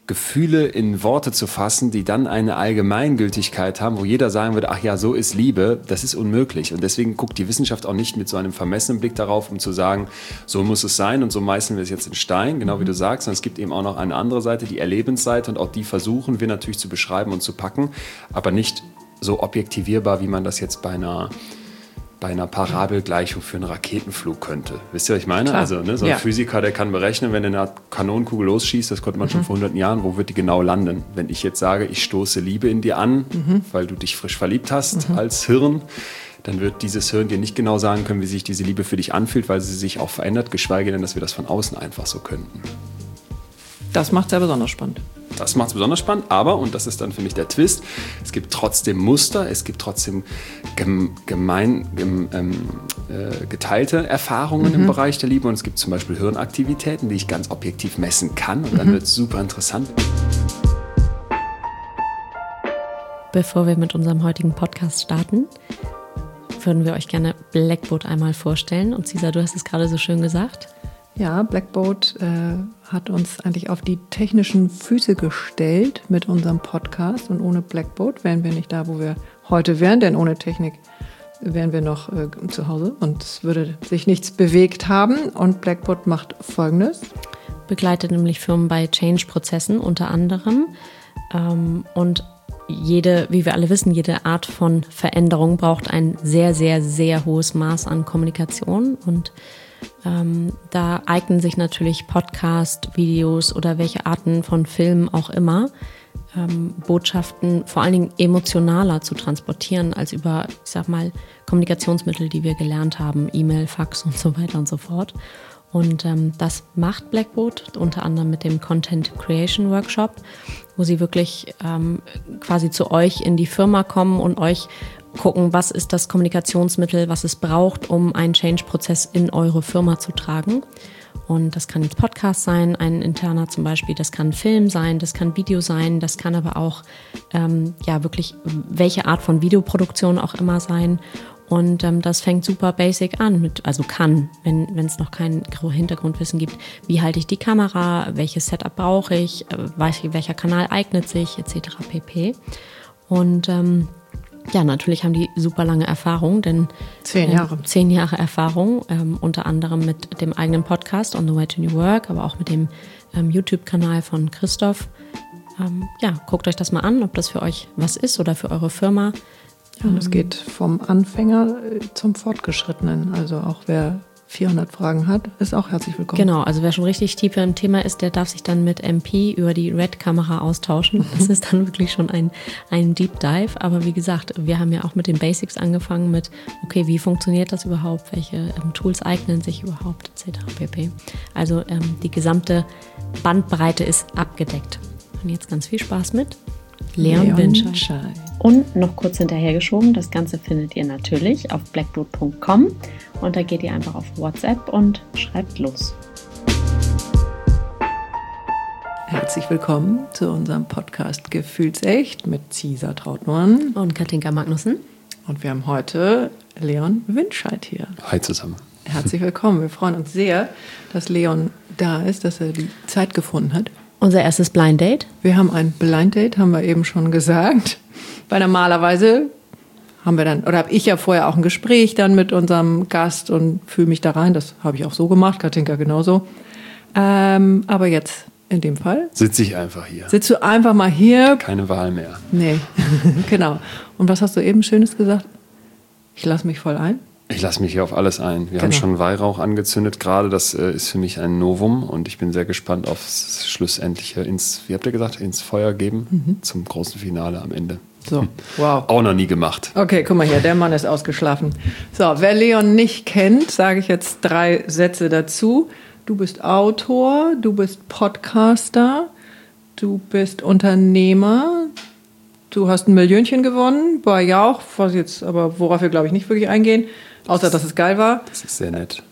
Gefühle in Worte zu fassen, die dann eine Allgemeingültigkeit haben, wo jeder sagen würde, ach ja, so ist Liebe, das ist unmöglich. Und deswegen guckt die Wissenschaft auch nicht mit so einem vermessenen Blick darauf, um zu sagen, so muss es sein und so meißeln wir es jetzt in Stein, genau wie du sagst. Und es gibt eben auch noch eine andere Seite, die Erlebensseite, und auch die versuchen wir natürlich zu beschreiben und zu packen, aber nicht so objektivierbar, wie man das jetzt bei einer Parabelgleichung für einen Raketenflug könnte. Wisst ihr, was ich meine? Klar. Also so ein Physiker, der kann berechnen, wenn eine Kanonenkugel losschießt, das konnte man schon vor 100 Jahren, wo wird die genau landen? Wenn ich jetzt sage, ich stoße Liebe in dir an, weil du dich frisch verliebt hast als Hirn, dann wird dieses Hirn dir nicht genau sagen können, wie sich diese Liebe für dich anfühlt, weil sie sich auch verändert, geschweige denn, dass wir das von außen einfach so könnten. Das macht es ja besonders spannend. Das macht es besonders spannend, aber, und das ist dann für mich der Twist, es gibt trotzdem Muster, es gibt trotzdem geteilte Erfahrungen im Bereich der Liebe, und es gibt zum Beispiel Hirnaktivitäten, die ich ganz objektiv messen kann, und dann wird es super interessant. Bevor wir mit unserem heutigen Podcast starten, würden wir euch gerne Blackboat einmal vorstellen. Und Cesar, du hast es gerade so schön gesagt. Ja, Blackboat hat uns eigentlich auf die technischen Füße gestellt mit unserem Podcast. Und ohne Blackboat wären wir nicht da, wo wir heute wären. Denn ohne Technik wären wir noch zu Hause und es würde sich nichts bewegt haben. Und Blackboat macht Folgendes. Begleitet nämlich Firmen bei Change-Prozessen unter anderem. Und wie wir alle wissen, jede Art von Veränderung braucht ein sehr, sehr, sehr hohes Maß an Kommunikation. Und da eignen sich natürlich Podcast, Videos oder welche Arten von Filmen auch immer, Botschaften vor allen Dingen emotionaler zu transportieren als über, ich sag mal, Kommunikationsmittel, die wir gelernt haben, E-Mail, Fax und so weiter und so fort. Und das macht Blackboat unter anderem mit dem Content Creation Workshop, wo sie wirklich quasi zu euch in die Firma kommen und euch gucken, was ist das Kommunikationsmittel, was es braucht, um einen Change-Prozess in eure Firma zu tragen. Und das kann jetzt Podcast sein, ein interner zum Beispiel, das kann Film sein, das kann Video sein, das kann aber auch wirklich welche Art von Videoproduktion auch immer sein. Und das fängt super basic an, wenn es noch kein Hintergrundwissen gibt. Wie halte ich die Kamera, welches Setup brauche ich, welcher Kanal eignet sich, etc. pp. Und natürlich haben die super lange Erfahrung, denn 10 Jahre. 10 Jahre Erfahrung, unter anderem mit dem eigenen Podcast On the Way to New Work, aber auch mit dem YouTube-Kanal von Christoph. Guckt euch das mal an, ob das für euch was ist oder für eure Firma. Ja, und es geht vom Anfänger zum Fortgeschrittenen. Also auch wer 400 Fragen hat, ist auch herzlich willkommen. Genau, also wer schon richtig tief im Thema ist, der darf sich dann mit MP über die Red-Kamera austauschen. Das ist dann wirklich schon ein Deep Dive. Aber wie gesagt, wir haben ja auch mit den Basics angefangen mit, okay, wie funktioniert das überhaupt? Welche Tools eignen sich überhaupt, etc. pp. Also die gesamte Bandbreite ist abgedeckt. Und jetzt ganz viel Spaß mit Leon Winscheid. Und noch kurz hinterhergeschoben, das Ganze findet ihr natürlich auf blackboat.com und da geht ihr einfach auf WhatsApp und schreibt los. Herzlich willkommen zu unserem Podcast Gefühlsecht mit Cesar Trautmann und Katinka Magnussen. Und wir haben heute Leon Winscheid hier. Hi zusammen. Herzlich willkommen. Wir freuen uns sehr, dass Leon da ist, dass er die Zeit gefunden hat. Unser erstes Blind Date. Wir haben ein Blind Date, haben wir eben schon gesagt. Weil normalerweise habe ich ja vorher auch ein Gespräch dann mit unserem Gast und fühle mich da rein. Das habe ich auch so gemacht, Katinka genauso. Aber jetzt in dem Fall sitze ich einfach hier. Sitzt du einfach mal hier. Keine Wahl mehr. Nee, genau. Und was hast du eben Schönes gesagt? Ich lasse mich voll ein. Ich lasse mich hier auf alles ein. Wir haben schon Weihrauch angezündet gerade. Das ist für mich ein Novum und ich bin sehr gespannt aufs schlussendliche, wie habt ihr gesagt, ins Feuer geben zum großen Finale am Ende. So, wow. Auch noch nie gemacht. Okay, guck mal hier, der Mann ist ausgeschlafen. So, wer Leon nicht kennt, sage ich jetzt 3 Sätze dazu. Du bist Autor, du bist Podcaster, du bist Unternehmer, du hast ein Millionchen gewonnen bei Jauch, worauf wir, glaube ich, nicht wirklich eingehen. Außer, dass es geil war. Das ist sehr nett.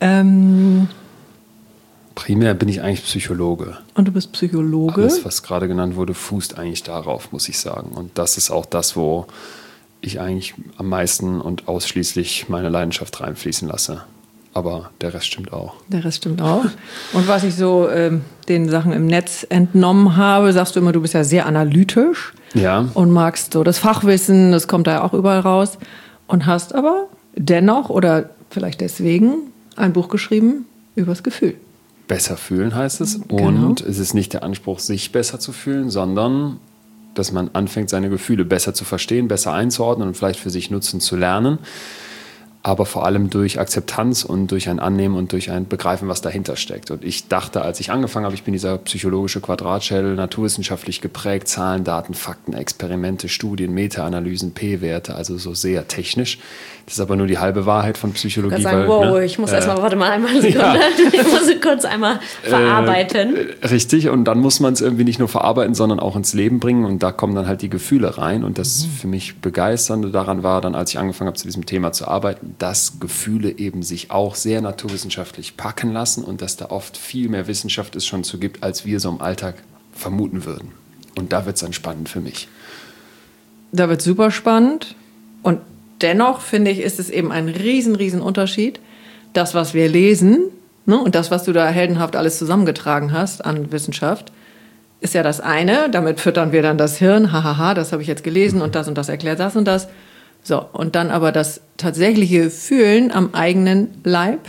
Primär bin ich eigentlich Psychologe. Und du bist Psychologe? Alles, was gerade genannt wurde, fußt eigentlich darauf, muss ich sagen. Und das ist auch das, wo ich eigentlich am meisten und ausschließlich meine Leidenschaft reinfließen lasse. aber der Rest stimmt auch. Der Rest stimmt auch. Und was ich so den Sachen im Netz entnommen habe, sagst du immer, du bist ja sehr analytisch und magst so das Fachwissen, das kommt da ja auch überall raus. Und hast aber dennoch oder vielleicht deswegen ein Buch geschrieben übers Gefühl. Besser fühlen heißt es. Genau. Und es ist nicht der Anspruch, sich besser zu fühlen, sondern dass man anfängt, seine Gefühle besser zu verstehen, besser einzuordnen und vielleicht für sich nutzen zu lernen. Aber vor allem durch Akzeptanz und durch ein Annehmen und durch ein Begreifen, was dahinter steckt. Und ich dachte, als ich angefangen habe, ich bin dieser psychologische Quadratschädel, naturwissenschaftlich geprägt, Zahlen, Daten, Fakten, Experimente, Studien, Meta-Analysen, P-Werte, also so sehr technisch. Das ist aber nur die halbe Wahrheit von Psychologie. Ich kann sagen, ich muss erstmal, warte mal einmal eine Sekunde, ich muss kurz einmal verarbeiten. Richtig, und dann muss man es irgendwie nicht nur verarbeiten, sondern auch ins Leben bringen und da kommen dann halt die Gefühle rein und das für mich Begeisternde daran war dann, als ich angefangen habe, zu diesem Thema zu arbeiten, dass Gefühle eben sich auch sehr naturwissenschaftlich packen lassen und dass da oft viel mehr Wissenschaft es schon zu gibt, als wir so im Alltag vermuten würden. Und da wird es dann spannend für mich. Da wird es super spannend und dennoch, finde ich, ist es eben ein riesen Unterschied. Das, was wir lesen, ne, und das, was du da heldenhaft alles zusammengetragen hast an Wissenschaft, ist ja das eine. Damit füttern wir dann das Hirn. Hahaha, das habe ich jetzt gelesen und das erklärt das und das. So, und dann aber das tatsächliche Fühlen am eigenen Leib,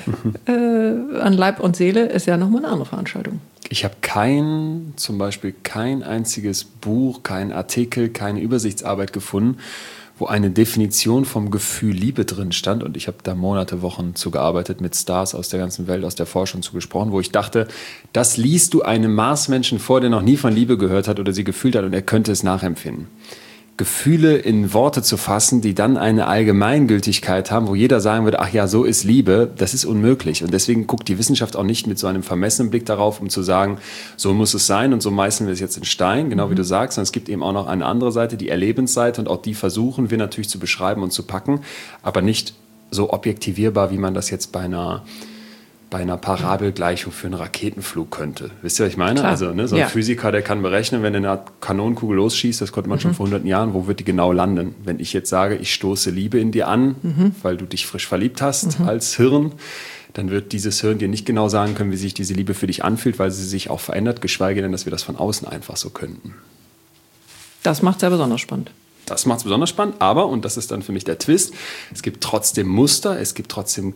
an Leib und Seele, ist ja nochmal eine andere Veranstaltung. Ich habe zum Beispiel kein einziges Buch, keinen Artikel, keine Übersichtsarbeit gefunden, wo eine Definition vom Gefühl Liebe drin stand. Und ich habe da Monate, Wochen zugearbeitet, mit Stars aus der ganzen Welt, aus der Forschung zugesprochen, wo ich dachte, das liest du einem Marsmenschen vor, der noch nie von Liebe gehört hat oder sie gefühlt hat und er könnte es nachempfinden. Gefühle in Worte zu fassen, die dann eine Allgemeingültigkeit haben, wo jeder sagen würde, ach ja, so ist Liebe, das ist unmöglich. Und deswegen guckt die Wissenschaft auch nicht mit so einem vermessenen Blick darauf, um zu sagen, so muss es sein und so meißeln wir es jetzt in Stein, genau wie du sagst. Und es gibt eben auch noch eine andere Seite, die Erlebensseite, und auch die versuchen wir natürlich zu beschreiben und zu packen, aber nicht so objektivierbar, wie man das jetzt bei einer Parabelgleichung für einen Raketenflug könnte. Wisst ihr, was ich meine? Klar. Also so ein Physiker, der kann berechnen, wenn eine Kanonenkugel losschießt, das konnte man schon vor 100 Jahren, wo wird die genau landen? Wenn ich jetzt sage, ich stoße Liebe in dir an, weil du dich frisch verliebt hast als Hirn, dann wird dieses Hirn dir nicht genau sagen können, wie sich diese Liebe für dich anfühlt, weil sie sich auch verändert, geschweige denn, dass wir das von außen einfach so könnten. Das macht es ja besonders spannend. Das macht es besonders spannend, aber, und das ist dann für mich der Twist, es gibt trotzdem Muster, es gibt trotzdem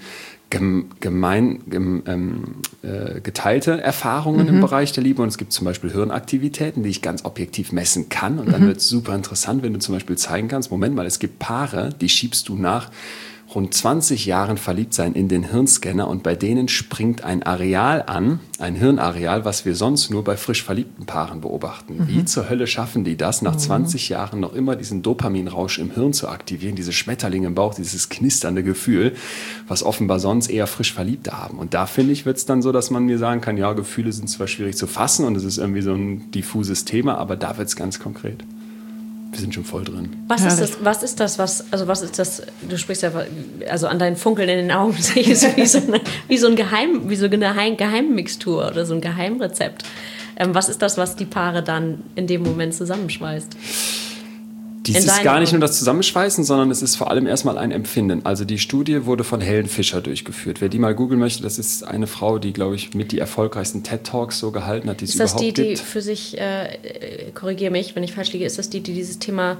geteilte Erfahrungen im Bereich der Liebe und es gibt zum Beispiel Hirnaktivitäten, die ich ganz objektiv messen kann und dann wird es super interessant, wenn du zum Beispiel zeigen kannst, Moment mal, es gibt Paare, die schiebst du nach rund 20 Jahren Verliebtsein in den Hirnscanner und bei denen springt ein Areal an, ein Hirnareal, was wir sonst nur bei frisch verliebten Paaren beobachten. Wie zur Hölle schaffen die das, nach 20 Jahren noch immer diesen Dopaminrausch im Hirn zu aktivieren, diese Schmetterlinge im Bauch, dieses knisternde Gefühl, was offenbar sonst eher frisch Verliebte haben. Und da, finde ich, wird es dann so, dass man mir sagen kann, ja, Gefühle sind zwar schwierig zu fassen und es ist irgendwie so ein diffuses Thema, aber da wird es ganz konkret. Wir sind schon voll drin. Was ist das, du sprichst ja, also an deinen Funkeln in den Augen sehe ich es wie so eine Geheimmixtur oder so ein Geheimrezept. Was ist das, was die Paare dann in dem Moment zusammenschweißt? Dies ist gar nicht nur das Zusammenschweißen, sondern es ist vor allem erstmal ein Empfinden. Also die Studie wurde von Helen Fisher durchgeführt. Wer die mal googeln möchte, das ist eine Frau, die, glaube ich, mit die erfolgreichsten TED-Talks so gehalten hat, die es überhaupt gibt. Ist das die für sich, korrigiere mich, wenn ich falsch liege, ist das die dieses Thema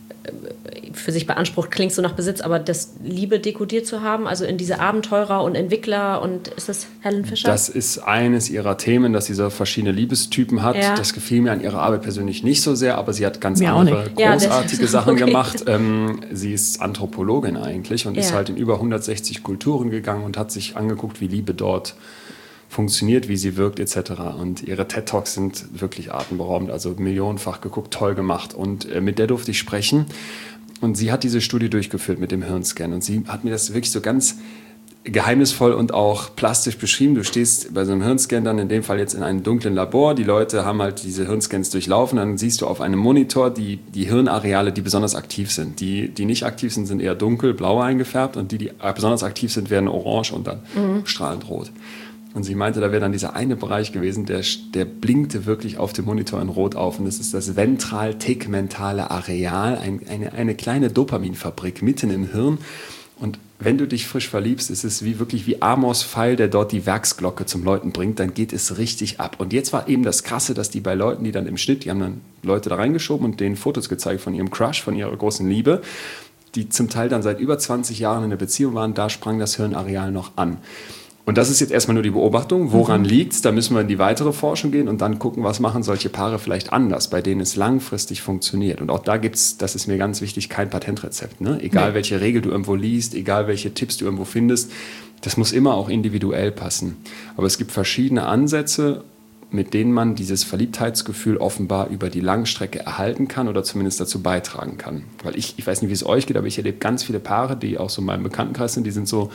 für sich beansprucht, klingt so nach Besitz, aber das Liebe dekodiert zu haben, also in diese Abenteurer und Entwickler, und ist das Helen Fisher? Das ist eines ihrer Themen, dass sie so verschiedene Liebestypen hat. Ja. Das gefiel mir an ihrer Arbeit persönlich nicht so sehr, aber sie hat ganz andere großartige Sachen gemacht. Sie ist Anthropologin eigentlich und ist halt in über 160 Kulturen gegangen und hat sich angeguckt, wie Liebe dort funktioniert, wie sie wirkt etc. Und ihre TED-Talks sind wirklich atemberaubend, also millionenfach geguckt, toll gemacht. Und mit der durfte ich sprechen. Und sie hat diese Studie durchgeführt mit dem Hirnscan. Und sie hat mir das wirklich so ganz geheimnisvoll und auch plastisch beschrieben. Du stehst bei so einem Hirnscan dann in dem Fall jetzt in einem dunklen Labor. Die Leute haben halt diese Hirnscans durchlaufen. Dann siehst du auf einem Monitor die Hirnareale, die besonders aktiv sind. Die nicht aktiv sind, sind eher dunkel, blau eingefärbt. Und die besonders aktiv sind, werden orange und dann strahlend rot. Und sie meinte, da wäre dann dieser eine Bereich gewesen, der blinkte wirklich auf dem Monitor in Rot auf. Und das ist das ventral-tegmentale Areal, eine kleine Dopaminfabrik mitten im Hirn. Und wenn du dich frisch verliebst, ist es wirklich wie Amos Pfeil, der dort die Werksglocke zum Läuten bringt, dann geht es richtig ab. Und jetzt war eben das Krasse, dass die bei Leuten, die dann im Schnitt, die haben dann Leute da reingeschoben und denen Fotos gezeigt von ihrem Crush, von ihrer großen Liebe, die zum Teil dann seit über 20 Jahren in einer Beziehung waren, da sprang das Hirnareal noch an. Und das ist jetzt erstmal nur die Beobachtung. Woran liegt es? Da müssen wir in die weitere Forschung gehen und dann gucken, was machen solche Paare vielleicht anders, bei denen es langfristig funktioniert. Und auch da gibt es, das ist mir ganz wichtig, kein Patentrezept. Ne? Egal welche Regel du irgendwo liest, egal welche Tipps du irgendwo findest, das muss immer auch individuell passen. Aber es gibt verschiedene Ansätze, mit denen man dieses Verliebtheitsgefühl offenbar über die Langstrecke erhalten kann oder zumindest dazu beitragen kann. Weil ich weiß nicht, wie es euch geht, aber ich erlebe ganz viele Paare, die auch so in meinem Bekanntenkreis sind, die sind so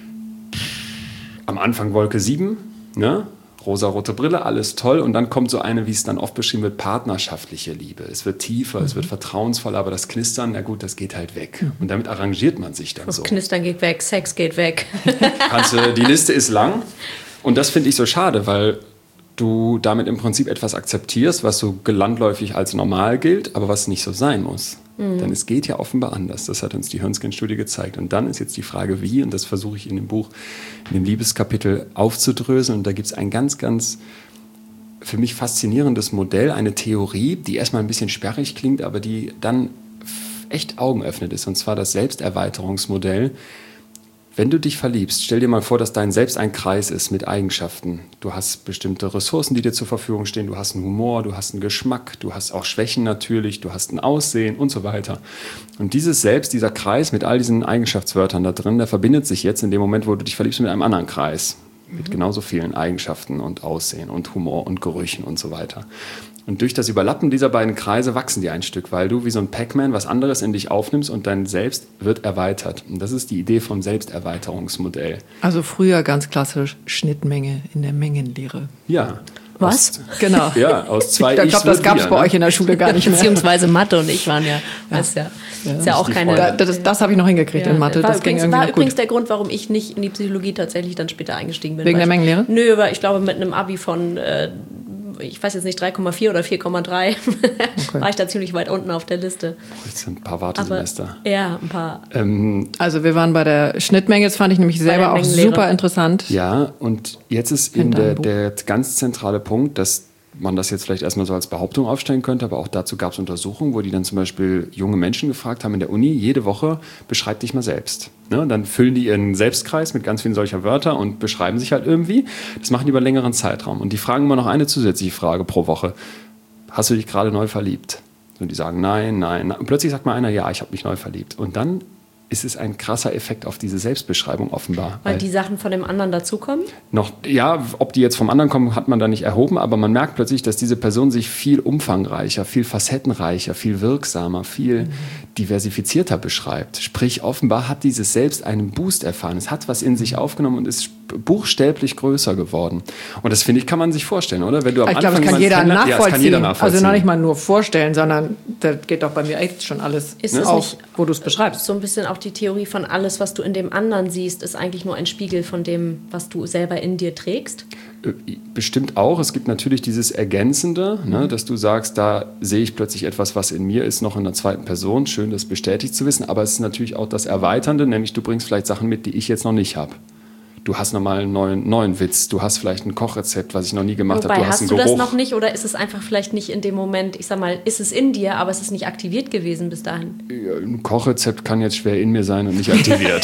am Anfang Wolke 7, ne? Rosarote Brille, alles toll. Und dann kommt so eine, wie es dann oft beschrieben wird, partnerschaftliche Liebe. Es wird tiefer, es wird vertrauensvoller, aber das Knistern, na gut, das geht halt weg. Und damit arrangiert man sich dann Das so. Knistern geht weg, Sex geht weg. Die Liste ist lang. Und das finde ich so schade, weil du damit im Prinzip etwas akzeptierst, was so landläufig als normal gilt, aber was nicht so sein muss. Denn es geht ja offenbar anders. Das hat uns die Hirnscan-Studie gezeigt. Und dann ist jetzt die Frage, wie, und das versuche ich in dem Buch, in dem Liebeskapitel aufzudröseln. Und da gibt es ein ganz, ganz für mich faszinierendes Modell, eine Theorie, die erstmal ein bisschen sperrig klingt, aber die dann echt Augen öffnet ist. Und zwar das Selbsterweiterungsmodell. Wenn du dich verliebst, stell dir mal vor, dass dein Selbst ein Kreis ist mit Eigenschaften. Du hast bestimmte Ressourcen, die dir zur Verfügung stehen. Du hast einen Humor, du hast einen Geschmack, du hast auch Schwächen natürlich, du hast ein Aussehen und so weiter. Und dieses Selbst, dieser Kreis mit all diesen Eigenschaftswörtern da drin, der verbindet sich jetzt in dem Moment, wo du dich verliebst, mit einem anderen Kreis. Mit genauso vielen Eigenschaften und Aussehen und Humor und Gerüchen und so weiter. Und durch das Überlappen dieser beiden Kreise wachsen die ein Stück, weil du wie so ein Pac-Man was anderes in dich aufnimmst und dein Selbst wird erweitert. Und das ist die Idee vom Selbsterweiterungsmodell. Also früher ganz klassisch Schnittmenge in der Mengenlehre. Ja. Was? Genau. Ja, aus zwei Ich glaube, das gab es bei euch in der Schule gar nicht mehr. Beziehungsweise Mathe und ich waren ja. Ist ja auch keine. Das habe ich noch hingekriegt in Mathe. Das ging irgendwie war gut. übrigens der Grund, warum ich nicht in die Psychologie tatsächlich dann später eingestiegen bin. Wegen der Mengenlehre? Nö, weil ich glaube, mit einem Abi von, ich weiß jetzt nicht, 3,4 oder 4,3 war ich da ziemlich weit unten auf der Liste. Jetzt sind ein paar Wartesemester. Aber, ja, ein paar. Also wir waren bei der Schnittmenge, das fand ich nämlich selber auch super interessant. Ja, und jetzt ist eben der ganz zentrale Punkt, dass man das jetzt vielleicht erstmal so als Behauptung aufstellen könnte, aber auch dazu gab es Untersuchungen, wo die dann zum Beispiel junge Menschen gefragt haben in der Uni, jede Woche, beschreib dich mal selbst. Ne? Und dann füllen die ihren Selbstkreis mit ganz vielen solcher Wörter und beschreiben sich halt irgendwie. Das machen die über einen längeren Zeitraum. Und die fragen immer noch eine zusätzliche Frage pro Woche. Hast du dich gerade neu verliebt? Und die sagen nein, nein, nein. Und plötzlich sagt mal einer, ja, ich habe mich neu verliebt. Und dann ist es ein krasser Effekt auf diese Selbstbeschreibung offenbar. Weil die Sachen von dem anderen dazukommen? Ja, ob die jetzt vom anderen kommen, hat man da nicht erhoben, aber man merkt plötzlich, dass diese Person sich viel umfangreicher, viel facettenreicher, viel wirksamer, viel diversifizierter beschreibt. Sprich, offenbar hat dieses Selbst einen Boost erfahren. Es hat was in sich aufgenommen und ist buchstäblich größer geworden. Und das, finde ich, kann man sich vorstellen, oder? Wenn du am Ich glaube, Anfang das kann jeder nachvollziehen. Ja, das kann jeder nachvollziehen. Also noch nicht mal nur vorstellen, sondern da geht doch bei mir echt schon alles auf, wo du es beschreibst. So ein bisschen auch die Theorie von alles, was du in dem anderen siehst, ist eigentlich nur ein Spiegel von dem, was du selber in dir trägst? Bestimmt auch. Es gibt natürlich dieses Ergänzende, ne, dass du sagst, da sehe ich plötzlich etwas, was in mir ist, noch in der zweiten Person. Schön, das bestätigt zu wissen. Aber es ist natürlich auch das Erweiternde, nämlich du bringst vielleicht Sachen mit, die ich jetzt noch nicht habe. Du hast nochmal einen neuen Witz, du hast vielleicht ein Kochrezept, was ich noch nie gemacht habe. Du hast einen Geruch. Hast du das noch nicht oder ist es einfach vielleicht nicht in dem Moment, ich sag mal, ist es in dir, aber es ist nicht aktiviert gewesen bis dahin? Ein Kochrezept kann jetzt schwer in mir sein und nicht aktiviert.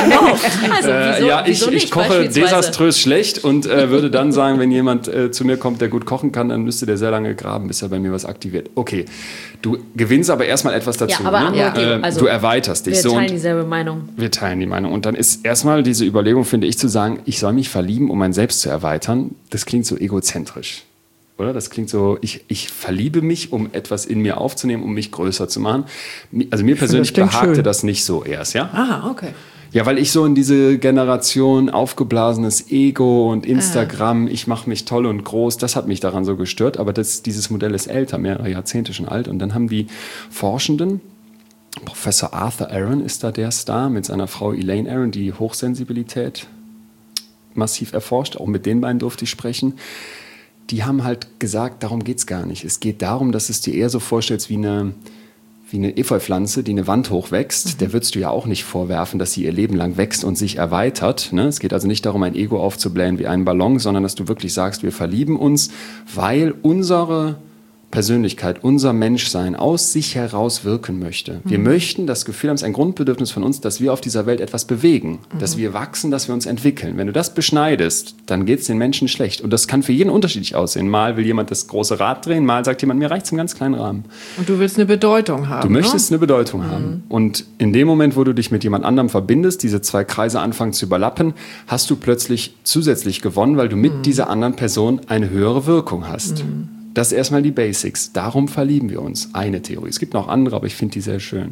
Wieso ich koche desaströs schlecht und würde dann sagen, wenn jemand zu mir kommt, der gut kochen kann, dann müsste der sehr lange graben, bis er bei mir was aktiviert. Okay, du gewinnst aber erstmal etwas dazu. Ja, aber du erweiterst dich. Wir teilen dieselbe Meinung. Wir teilen die Meinung. Und dann ist erstmal diese Überlegung, finde ich, zu sagen, ich soll mich verlieben, um mein Selbst zu erweitern. Das klingt so egozentrisch. Oder? Das klingt so, ich verliebe mich, um etwas in mir aufzunehmen, um mich größer zu machen. Also mir persönlich behagte das nicht so erst, ja? Ah, okay. Ja, weil ich so in diese Generation aufgeblasenes Ego und Instagram, ich mache mich toll und groß, das hat mich daran so gestört. Aber dieses Modell ist älter, mehrere Jahrzehnte schon alt. Und dann haben die Forschenden, Professor Arthur Aron ist da der Star, mit seiner Frau Elaine Aron, die Hochsensibilität massiv erforscht. Auch mit den beiden durfte ich sprechen. Die haben halt gesagt, darum geht es gar nicht. Es geht darum, dass es dir eher so vorstellst wie wie eine Efeupflanze, die eine Wand hochwächst, der würdest du ja auch nicht vorwerfen, dass sie ihr Leben lang wächst und sich erweitert. Ne? Es geht also nicht darum, ein Ego aufzublähen wie einen Ballon, sondern dass du wirklich sagst, wir verlieben uns, weil unsere Persönlichkeit, unser Menschsein aus sich heraus wirken möchte. Wir möchten das Gefühl haben, es ist ein Grundbedürfnis von uns, dass wir auf dieser Welt etwas bewegen, dass wir wachsen, dass wir uns entwickeln. Wenn du das beschneidest, dann geht es den Menschen schlecht. Und das kann für jeden unterschiedlich aussehen. Mal will jemand das große Rad drehen, mal sagt jemand, mir reicht es im ganz kleinen Rahmen. Und du willst eine Bedeutung haben. Du möchtest eine Bedeutung haben. Und in dem Moment, wo du dich mit jemand anderem verbindest, diese zwei Kreise anfangen zu überlappen, hast du plötzlich zusätzlich gewonnen, weil du mit dieser anderen Person eine höhere Wirkung hast. Das ist erstmal die Basics. Darum verlieben wir uns. Eine Theorie. Es gibt noch andere, aber ich finde die sehr schön.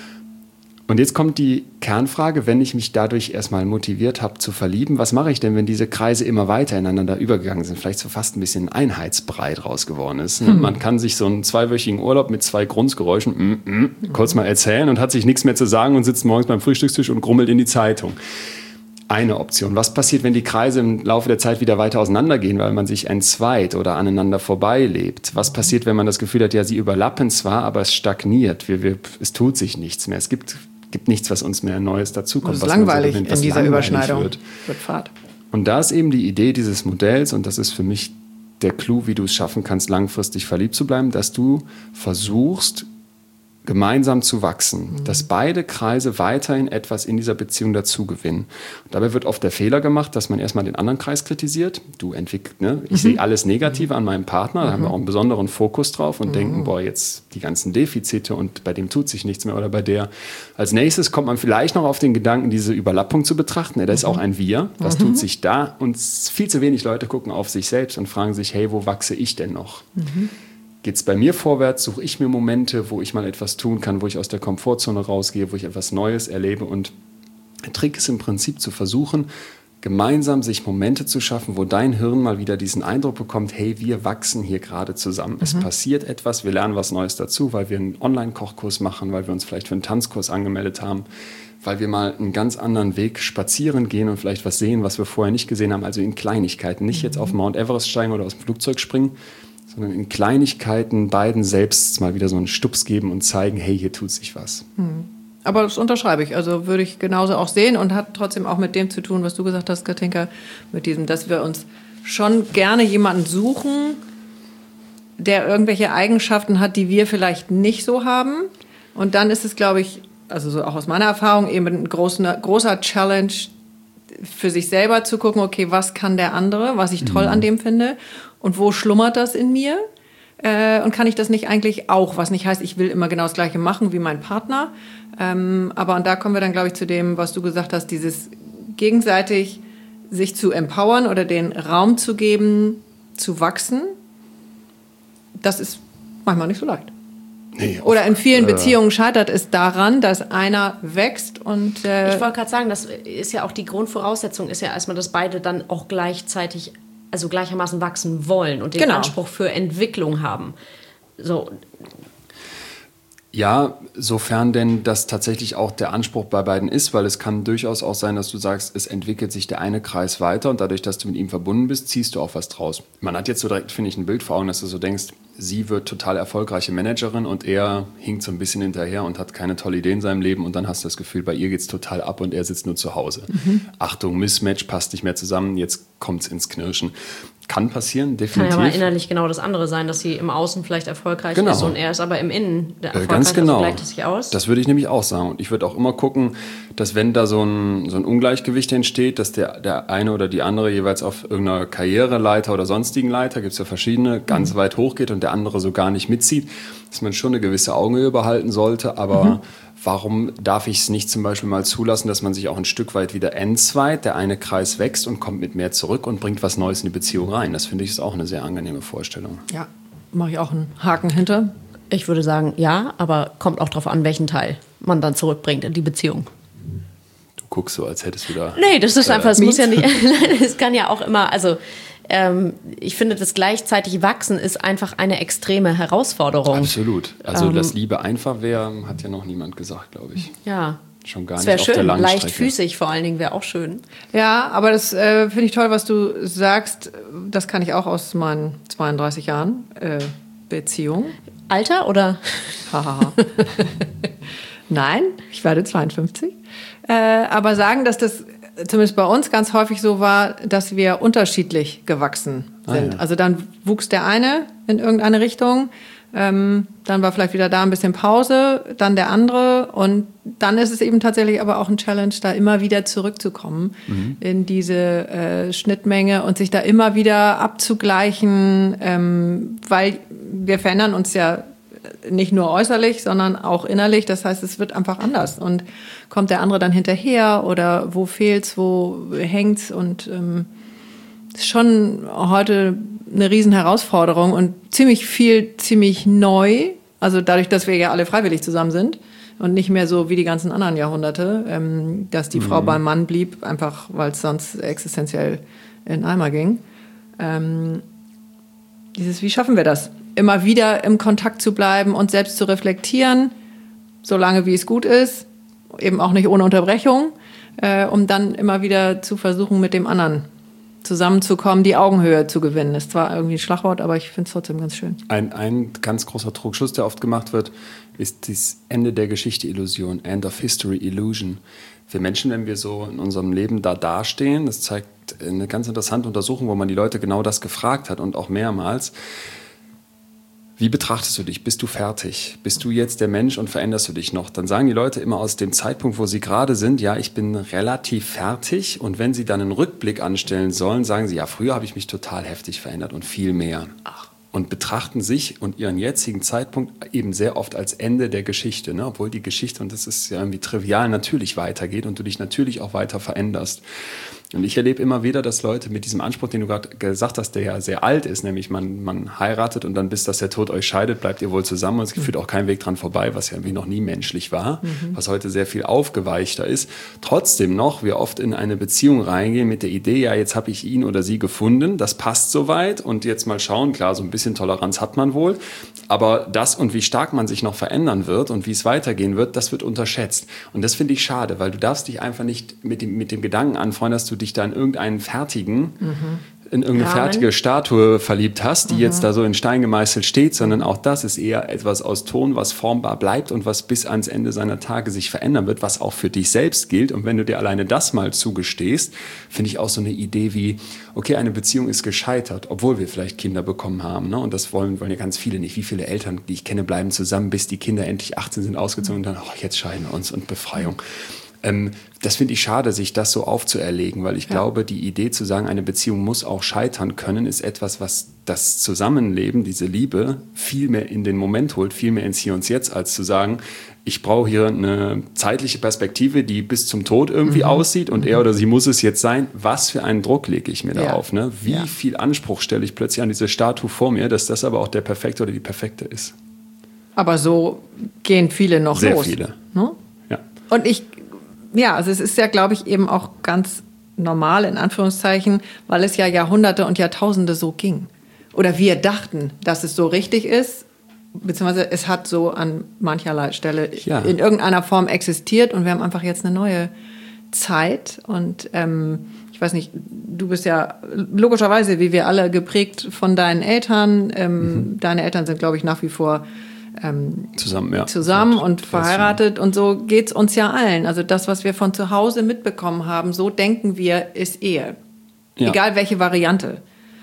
Und jetzt kommt die Kernfrage, wenn ich mich dadurch erstmal motiviert habe zu verlieben, was mache ich denn, wenn diese Kreise immer weiter ineinander übergegangen sind, vielleicht so fast ein bisschen Einheitsbrei draus geworden ist. Man kann sich so einen 2-wöchigen Urlaub mit 2 Grundgeräuschen kurz mal erzählen und hat sich nichts mehr zu sagen und sitzt morgens beim Frühstückstisch und grummelt in die Zeitung. Eine Option. Was passiert, wenn die Kreise im Laufe der Zeit wieder weiter auseinandergehen, weil man sich entzweit oder aneinander vorbeilebt? Was passiert, wenn man das Gefühl hat, ja, sie überlappen zwar, aber es stagniert, es tut sich nichts mehr. Es gibt nichts, was uns mehr Neues dazukommt. Es ist langweilig in dieser Überschneidung. Wird Fahrt. Und da ist eben die Idee dieses Modells, und das ist für mich der Clou, wie du es schaffen kannst, langfristig verliebt zu bleiben, dass du versuchst, gemeinsam zu wachsen, dass beide Kreise weiterhin etwas in dieser Beziehung dazu gewinnen. Und dabei wird oft der Fehler gemacht, dass man erstmal den anderen Kreis kritisiert. Ich sehe alles Negative an meinem Partner, da haben wir auch einen besonderen Fokus drauf und denken, boah, jetzt die ganzen Defizite und bei dem tut sich nichts mehr oder bei der. Als nächstes kommt man vielleicht noch auf den Gedanken, diese Überlappung zu betrachten. Ja, da ist auch ein Wir. Was tut sich da? Und viel zu wenig Leute gucken auf sich selbst und fragen sich, hey, wo wachse ich denn noch? Geht es bei mir vorwärts, suche ich mir Momente, wo ich mal etwas tun kann, wo ich aus der Komfortzone rausgehe, wo ich etwas Neues erlebe. Und der Trick ist im Prinzip zu versuchen, gemeinsam sich Momente zu schaffen, wo dein Hirn mal wieder diesen Eindruck bekommt, hey, wir wachsen hier gerade zusammen. Es passiert etwas, wir lernen was Neues dazu, weil wir einen Online-Kochkurs machen, weil wir uns vielleicht für einen Tanzkurs angemeldet haben, weil wir mal einen ganz anderen Weg spazieren gehen und vielleicht was sehen, was wir vorher nicht gesehen haben. Also in Kleinigkeiten, nicht jetzt auf Mount Everest steigen oder aus dem Flugzeug springen, sondern in Kleinigkeiten beiden selbst mal wieder so einen Stups geben und zeigen, hey, hier tut sich was. Aber das unterschreibe ich. Also würde ich genauso auch sehen und hat trotzdem auch mit dem zu tun, was du gesagt hast, Katinka, mit diesem, dass wir uns schon gerne jemanden suchen, der irgendwelche Eigenschaften hat, die wir vielleicht nicht so haben. Und dann ist es, glaube ich, also so auch aus meiner Erfahrung, eben ein großer Challenge für sich selber zu gucken, okay, was kann der andere, was ich toll an dem finde und wo schlummert das in mir? Und kann ich das nicht eigentlich auch, was nicht heißt, ich will immer genau das Gleiche machen wie mein Partner. Aber und da kommen wir dann, glaube ich, zu dem, was du gesagt hast, dieses gegenseitig sich zu empowern oder den Raum zu geben, zu wachsen. Das ist manchmal nicht so leicht. Nee, oder in vielen Beziehungen scheitert es daran, dass einer wächst und... Ich wollte gerade sagen, das ist ja auch die Grundvoraussetzung, ist ja erstmal, dass beide dann auch gleichzeitig, also gleichermaßen wachsen wollen und den Anspruch für Entwicklung haben. So. Ja, sofern denn das tatsächlich auch der Anspruch bei beiden ist, weil es kann durchaus auch sein, dass du sagst, es entwickelt sich der eine Kreis weiter und dadurch, dass du mit ihm verbunden bist, ziehst du auch was draus. Man hat jetzt so direkt, finde ich, ein Bild vor Augen, dass du so denkst, sie wird total erfolgreiche Managerin und er hinkt so ein bisschen hinterher und hat keine tolle Idee in seinem Leben und dann hast du das Gefühl, bei ihr geht's total ab und er sitzt nur zu Hause. Achtung, Mismatch, passt nicht mehr zusammen, jetzt kommt's ins Knirschen. Kann passieren, definitiv. Kann ja aber innerlich genau das andere sein, dass sie im Außen vielleicht erfolgreich ist und er ist aber im Innen der erfolgreich. Ganz genau. Also gleicht es sich aus. Das würde ich nämlich auch sagen. Und ich würde auch immer gucken, dass wenn da so ein Ungleichgewicht entsteht, dass der eine oder die andere jeweils auf irgendeiner Karriereleiter oder sonstigen Leiter, gibt es ja verschiedene, ganz weit hochgeht und der andere so gar nicht mitzieht, dass man schon eine gewisse Augenhöhe behalten sollte. Aber warum darf ich es nicht zum Beispiel mal zulassen, dass man sich auch ein Stück weit wieder entzweit, der eine Kreis wächst und kommt mit mehr zurück und bringt was Neues in die Beziehung rein. Das finde ich ist auch eine sehr angenehme Vorstellung. Ja, mache ich auch einen Haken hinter. Ich würde sagen, ja, aber kommt auch darauf an, welchen Teil man dann zurückbringt in die Beziehung. Du guckst so, als hättest du da... Nee, das ist einfach, es muss ja nicht, es kann ja auch immer, also ich finde, das gleichzeitig Wachsen ist einfach eine extreme Herausforderung. Absolut. Also, dass Liebe einfach wäre, hat ja noch niemand gesagt, glaube ich. Ja. Schon gar das nicht auf der schön, Langstrecke. leichtfüßig vor allen Dingen wäre auch schön. Ja, aber das finde ich toll, was du sagst. Das kann ich auch aus meinen 32 Jahren Beziehung. Alter oder? Nein, ich werde 52. Aber sagen, dass das zumindest bei uns ganz häufig so war, dass wir unterschiedlich gewachsen sind. Ja. Also dann wuchs der eine in irgendeine Richtung, dann war vielleicht wieder da ein bisschen Pause, dann der andere und dann ist es eben tatsächlich aber auch ein Challenge, da immer wieder zurückzukommen in diese Schnittmenge und sich da immer wieder abzugleichen, weil wir verändern uns ja nicht nur äußerlich, sondern auch innerlich. Das heißt, es wird einfach anders und kommt der andere dann hinterher oder wo fehlt's, wo hängt's und ist schon heute eine riesen Herausforderung und ziemlich neu. Also dadurch, dass wir ja alle freiwillig zusammen sind und nicht mehr so wie die ganzen anderen Jahrhunderte, dass die Frau beim Mann blieb, einfach weil es sonst existenziell in den Eimer ging. Wie schaffen wir das? Immer wieder im Kontakt zu bleiben und selbst zu reflektieren, solange wie es gut ist, eben auch nicht ohne Unterbrechung, um dann immer wieder zu versuchen, mit dem anderen zusammenzukommen, die Augenhöhe zu gewinnen. Ist zwar irgendwie ein Schlagwort, aber ich finde es trotzdem ganz schön. Ein ganz großer Trugschluss, der oft gemacht wird, ist das Ende der Geschichte Illusion, End of History Illusion. Wir Menschen, wenn wir so in unserem Leben da dastehen, das zeigt eine ganz interessante Untersuchung, wo man die Leute genau das gefragt hat und auch mehrmals. Wie betrachtest du dich? Bist du fertig? Bist du jetzt der Mensch und veränderst du dich noch? Dann sagen die Leute immer aus dem Zeitpunkt, wo sie gerade sind, ja, ich bin relativ fertig. Und wenn sie dann einen Rückblick anstellen sollen, sagen sie, ja, früher habe ich mich total heftig verändert und viel mehr. Und betrachten sich und ihren jetzigen Zeitpunkt eben sehr oft als Ende der Geschichte, ne? Obwohl die Geschichte, und das ist ja irgendwie trivial, natürlich weitergeht und du dich natürlich auch weiter veränderst. Und ich erlebe immer wieder, dass Leute mit diesem Anspruch, den du gerade gesagt hast, der ja sehr alt ist, nämlich man heiratet und dann bis dass der Tod euch scheidet, bleibt ihr wohl zusammen und es führt auch kein Weg dran vorbei, was ja irgendwie noch nie menschlich war, was heute sehr viel aufgeweichter ist. Trotzdem noch, wir oft in eine Beziehung reingehen mit der Idee, ja, jetzt habe ich ihn oder sie gefunden, das passt soweit und jetzt mal schauen, klar, so ein bisschen Toleranz hat man wohl, aber das und wie stark man sich noch verändern wird und wie es weitergehen wird, das wird unterschätzt. Und das finde ich schade, weil du darfst dich einfach nicht mit dem Gedanken anfreunden, dass du dich da in irgendeine fertige Statue verliebt hast, die jetzt da so in Stein gemeißelt steht, sondern auch das ist eher etwas aus Ton, was formbar bleibt und was bis ans Ende seiner Tage sich verändern wird, was auch für dich selbst gilt. Und wenn du dir alleine das mal zugestehst, finde ich auch so eine Idee wie, okay, eine Beziehung ist gescheitert, obwohl wir vielleicht Kinder bekommen haben. Ne? Und das wollen ja ganz viele nicht. Wie viele Eltern, die ich kenne, bleiben zusammen, bis die Kinder endlich 18 sind, ausgezogen und dann, jetzt scheiden wir uns und Befreiung. Das finde ich schade, sich das so aufzuerlegen, weil ich glaube, die Idee zu sagen, eine Beziehung muss auch scheitern können, ist etwas, was das Zusammenleben, diese Liebe, viel mehr in den Moment holt, viel mehr ins Hier und Jetzt, als zu sagen, ich brauche hier eine zeitliche Perspektive, die bis zum Tod irgendwie aussieht und er oder sie muss es jetzt sein. Was für einen Druck lege ich mir da auf? Ne? Wie viel Anspruch stelle ich plötzlich an diese Statue vor mir, dass das aber auch der Perfekte oder die Perfekte ist? Aber so gehen viele noch Sehr los. Sehr viele. Ne? Ja. Und also es ist ja, glaube ich, eben auch ganz normal, in Anführungszeichen, weil es ja Jahrhunderte und Jahrtausende so ging. Oder wir dachten, dass es so richtig ist, beziehungsweise es hat so an mancherlei Stelle in irgendeiner Form existiert und wir haben einfach jetzt eine neue Zeit und ich weiß nicht, du bist ja logischerweise, wie wir alle, geprägt von deinen Eltern. Deine Eltern sind, glaube ich, nach wie vor zusammen und verheiratet und so geht's uns ja allen. Also das, was wir von zu Hause mitbekommen haben, so denken wir, ist Ehe. Ja. Egal welche Variante.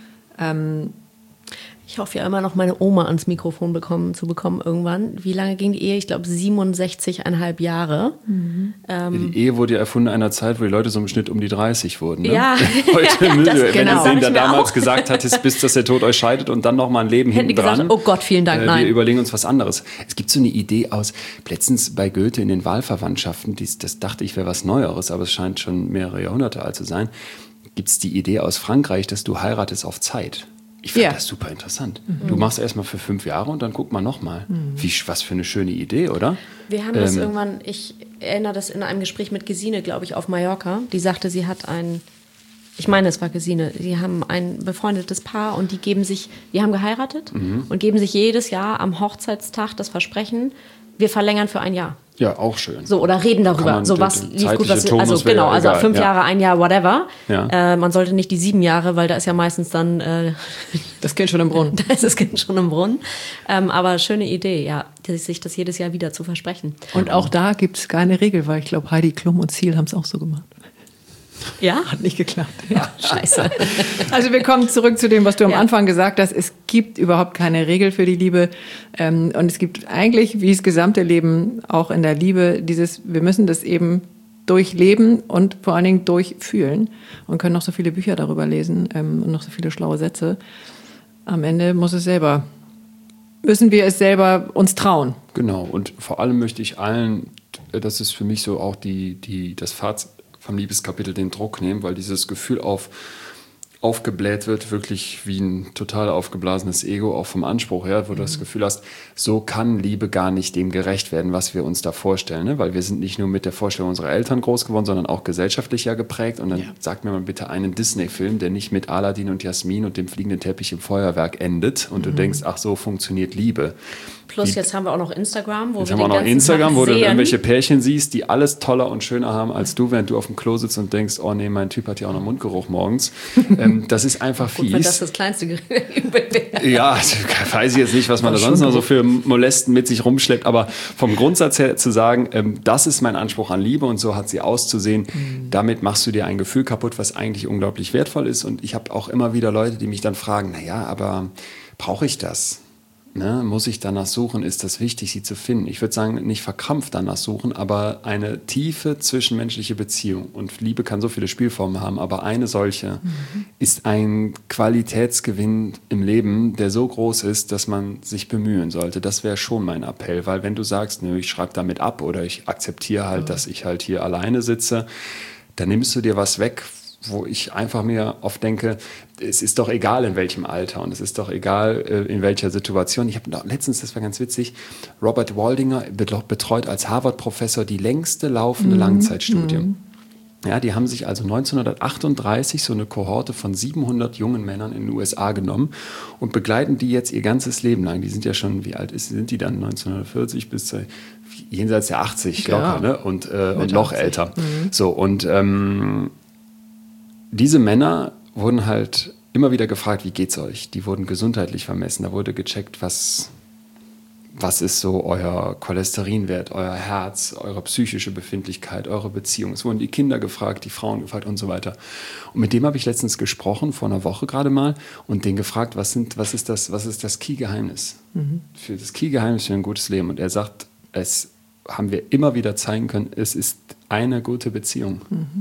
Ich hoffe ja immer noch, meine Oma ans Mikrofon zu bekommen irgendwann. Wie lange ging die Ehe? Ich glaube 67,5 Jahre. Die Ehe wurde ja erfunden in einer Zeit, wo die Leute so im Schnitt um die 30 wurden. Ne? Ja. Heute, wenn du denen da damals auch gesagt hattest, bis dass der Tod euch scheidet und dann noch mal ein Leben hinten dran. Gesagt, oh Gott, vielen Dank, nein. Wir überlegen uns was anderes. Es gibt so eine Idee aus, letztens bei Goethe in den Wahlverwandtschaften, das dachte ich wäre was Neueres, aber es scheint schon mehrere Jahrhunderte alt zu sein, gibt es die Idee aus Frankreich, dass du heiratest auf Zeit. Ich fand das super interessant. Du machst erstmal für 5 Jahre und dann guck mal nochmal. Was für eine schöne Idee, oder? Wir haben das irgendwann, ich erinnere das in einem Gespräch mit Gesine, glaube ich, auf Mallorca. Die sagte, sie hat ich meine, es war Gesine, sie haben ein befreundetes Paar und die haben geheiratet und geben sich jedes Jahr am Hochzeitstag das Versprechen, wir verlängern für ein Jahr. Ja, auch schön. So, oder reden darüber. So, was lief gut, was, also genau, also 5 Jahre, 1 Jahr, whatever. Ja. Man sollte nicht die 7 Jahre, weil da ist ja meistens dann das Kind schon im Brunnen. Da ist das Kind schon im Brunnen. Aber schöne Idee, ja, sich das jedes Jahr wieder zu versprechen. Und auch da gibt es keine Regel, weil ich glaube, Heidi Klum und Ziel haben es auch so gemacht. Ja? Hat nicht geklappt. Ja, scheiße. Also wir kommen zurück zu dem, was du am Anfang gesagt hast. Es gibt überhaupt keine Regel für die Liebe. Und es gibt eigentlich, wie das gesamte Leben, auch in der Liebe, wir müssen das eben durchleben und vor allen Dingen durchfühlen und können noch so viele Bücher darüber lesen und noch so viele schlaue Sätze. Am Ende müssen wir es selber uns trauen. Genau, und vor allem möchte ich allen, das ist für mich so auch das Fazit vom Liebeskapitel, den Druck nehmen, weil dieses Gefühl aufgebläht wird, wirklich wie ein total aufgeblasenes Ego, auch vom Anspruch her, wo du das Gefühl hast, so kann Liebe gar nicht dem gerecht werden, was wir uns da vorstellen. Ne? Weil wir sind nicht nur mit der Vorstellung unserer Eltern groß geworden, sondern auch gesellschaftlich ja geprägt. Und dann sagt mir mal bitte einen Disney-Film, der nicht mit Aladdin und Jasmin und dem fliegenden Teppich im Feuerwerk endet. Und du denkst, ach, so funktioniert Liebe. Plus jetzt haben wir auch noch Instagram, wo du irgendwelche Pärchen siehst, die alles toller und schöner haben als du, während du auf dem Klo sitzt und denkst, oh nee, mein Typ hat ja auch noch Mundgeruch morgens. Das ist einfach fies. Gut, wenn das kleinste Übel wäre. Ja, weiß ich jetzt nicht, was man da sonst noch so für Molesten mit sich rumschleppt, aber vom Grundsatz her zu sagen, das ist mein Anspruch an Liebe und so hat sie auszusehen, damit machst du dir ein Gefühl kaputt, was eigentlich unglaublich wertvoll ist. Und ich habe auch immer wieder Leute, die mich dann fragen, naja, aber brauche ich das? Ne, muss ich danach suchen? Ist das wichtig, sie zu finden? Ich würde sagen, nicht verkrampft danach suchen, aber eine tiefe zwischenmenschliche Beziehung. Und Liebe kann so viele Spielformen haben, aber eine solche ist ein Qualitätsgewinn im Leben, der so groß ist, dass man sich bemühen sollte. Das wäre schon mein Appell, weil wenn du sagst, nö, ich schreibe damit ab oder ich akzeptiere halt, dass ich halt hier alleine sitze, dann nimmst du dir was weg, wo ich einfach mir oft denke, es ist doch egal in welchem Alter und es ist doch egal in welcher Situation. Ich habe letztens, das war ganz witzig, Robert Waldinger betreut als Harvard-Professor die längste laufende Langzeitstudie. Ja, die haben sich also 1938 so eine Kohorte von 700 jungen Männern in den USA genommen und begleiten die jetzt ihr ganzes Leben lang. Die sind ja schon, wie alt sind die dann? 1940 bis jenseits der 80 locker, ne? Und noch 80. Älter. So, und diese Männer wurden halt immer wieder gefragt, wie geht's euch? Die wurden gesundheitlich vermessen. Da wurde gecheckt, was ist so euer Cholesterinwert, euer Herz, eure psychische Befindlichkeit, eure Beziehung. Es wurden die Kinder gefragt, die Frauen gefragt und so weiter. Und mit dem habe ich letztens gesprochen, vor einer Woche gerade mal, und den gefragt, was ist das Key-Geheimnis? Für das Key-Geheimnis für ein gutes Leben. Und er sagt, es haben wir immer wieder zeigen können, es ist eine gute Beziehung.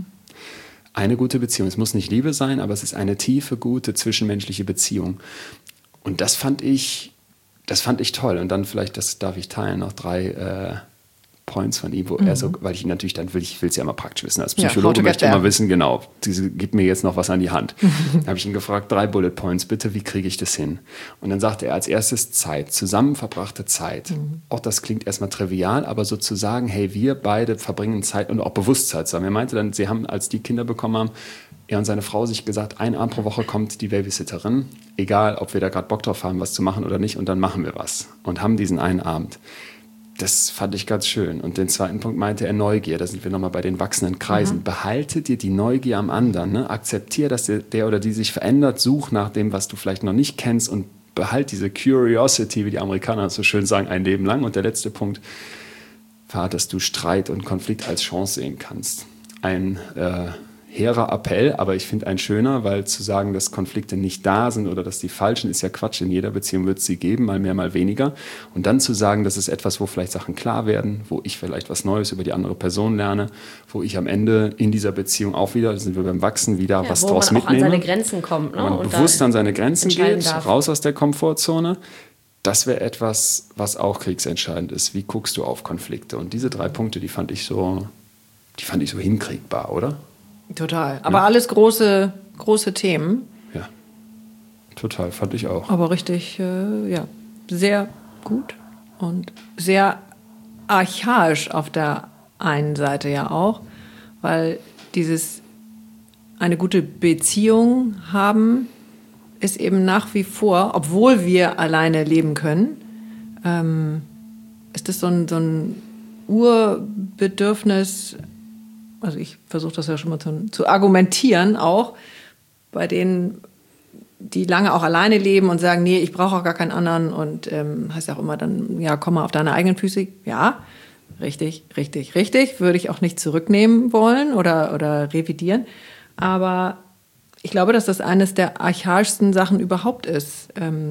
Eine gute Beziehung. Es muss nicht Liebe sein, aber es ist eine tiefe, gute, zwischenmenschliche Beziehung. Und das fand ich toll. Und dann vielleicht, das darf ich teilen, noch 3 Points von ihm, wo er so, weil ich ihn natürlich dann will es ja immer praktisch wissen. Als Psychologe möchte ich immer wissen, genau, gibt mir jetzt noch was an die Hand. Dann habe ich ihn gefragt, 3 Bullet Points, bitte, wie kriege ich das hin? Und dann sagte er als erstes Zeit, zusammen verbrachte Zeit. Auch das klingt erstmal trivial, aber sozusagen, hey, wir beide verbringen Zeit und auch Bewusstsein zusammen. Er meinte dann, sie haben, als die Kinder bekommen haben, er und seine Frau sich gesagt, 1 Abend pro Woche kommt die Babysitterin, egal ob wir da gerade Bock drauf haben, was zu machen oder nicht, und dann machen wir was. Und haben diesen einen Abend. Das fand ich ganz schön. Und den zweiten Punkt meinte er Neugier. Da sind wir nochmal bei den wachsenden Kreisen. Behalte dir die Neugier am anderen. Ne? Akzeptiere, dass der oder die sich verändert. Such nach dem, was du vielleicht noch nicht kennst. Und behalte diese Curiosity, wie die Amerikaner so schön sagen, ein Leben lang. Und der letzte Punkt war, dass du Streit und Konflikt als Chance sehen kannst. Ein hehrer Appell, aber ich finde ein schöner, weil zu sagen, dass Konflikte nicht da sind oder dass die falschen, ist ja Quatsch. In jeder Beziehung wird es sie geben, mal mehr, mal weniger. Und dann zu sagen, das ist etwas, wo vielleicht Sachen klar werden, wo ich vielleicht was Neues über die andere Person lerne, wo ich am Ende in dieser Beziehung auch wieder, da sind wir beim Wachsen, wieder was draus mitnehme. Wo man auch an seine Grenzen kommt. Ne? Wo man bewusst an seine Grenzen geht, raus aus der Komfortzone. Das wäre etwas, was auch kriegsentscheidend ist. Wie guckst du auf Konflikte? Und diese 3 Punkte, die fand ich so hinkriegbar, oder? Total. Aber alles große Themen. Ja, total, fand ich auch. Aber richtig, sehr gut und sehr archaisch auf der einen Seite ja auch, weil eine gute Beziehung haben ist eben nach wie vor, obwohl wir alleine leben können, ist das so ein Urbedürfnis, also ich versuche das ja schon mal zu argumentieren, auch bei denen, die lange auch alleine leben und sagen, nee, ich brauche auch gar keinen anderen und heißt ja auch immer dann, ja, komm mal auf deine eigenen Füße. Ja, richtig, würde ich auch nicht zurücknehmen wollen oder revidieren. Aber ich glaube, dass das eines der archaischsten Sachen überhaupt ist,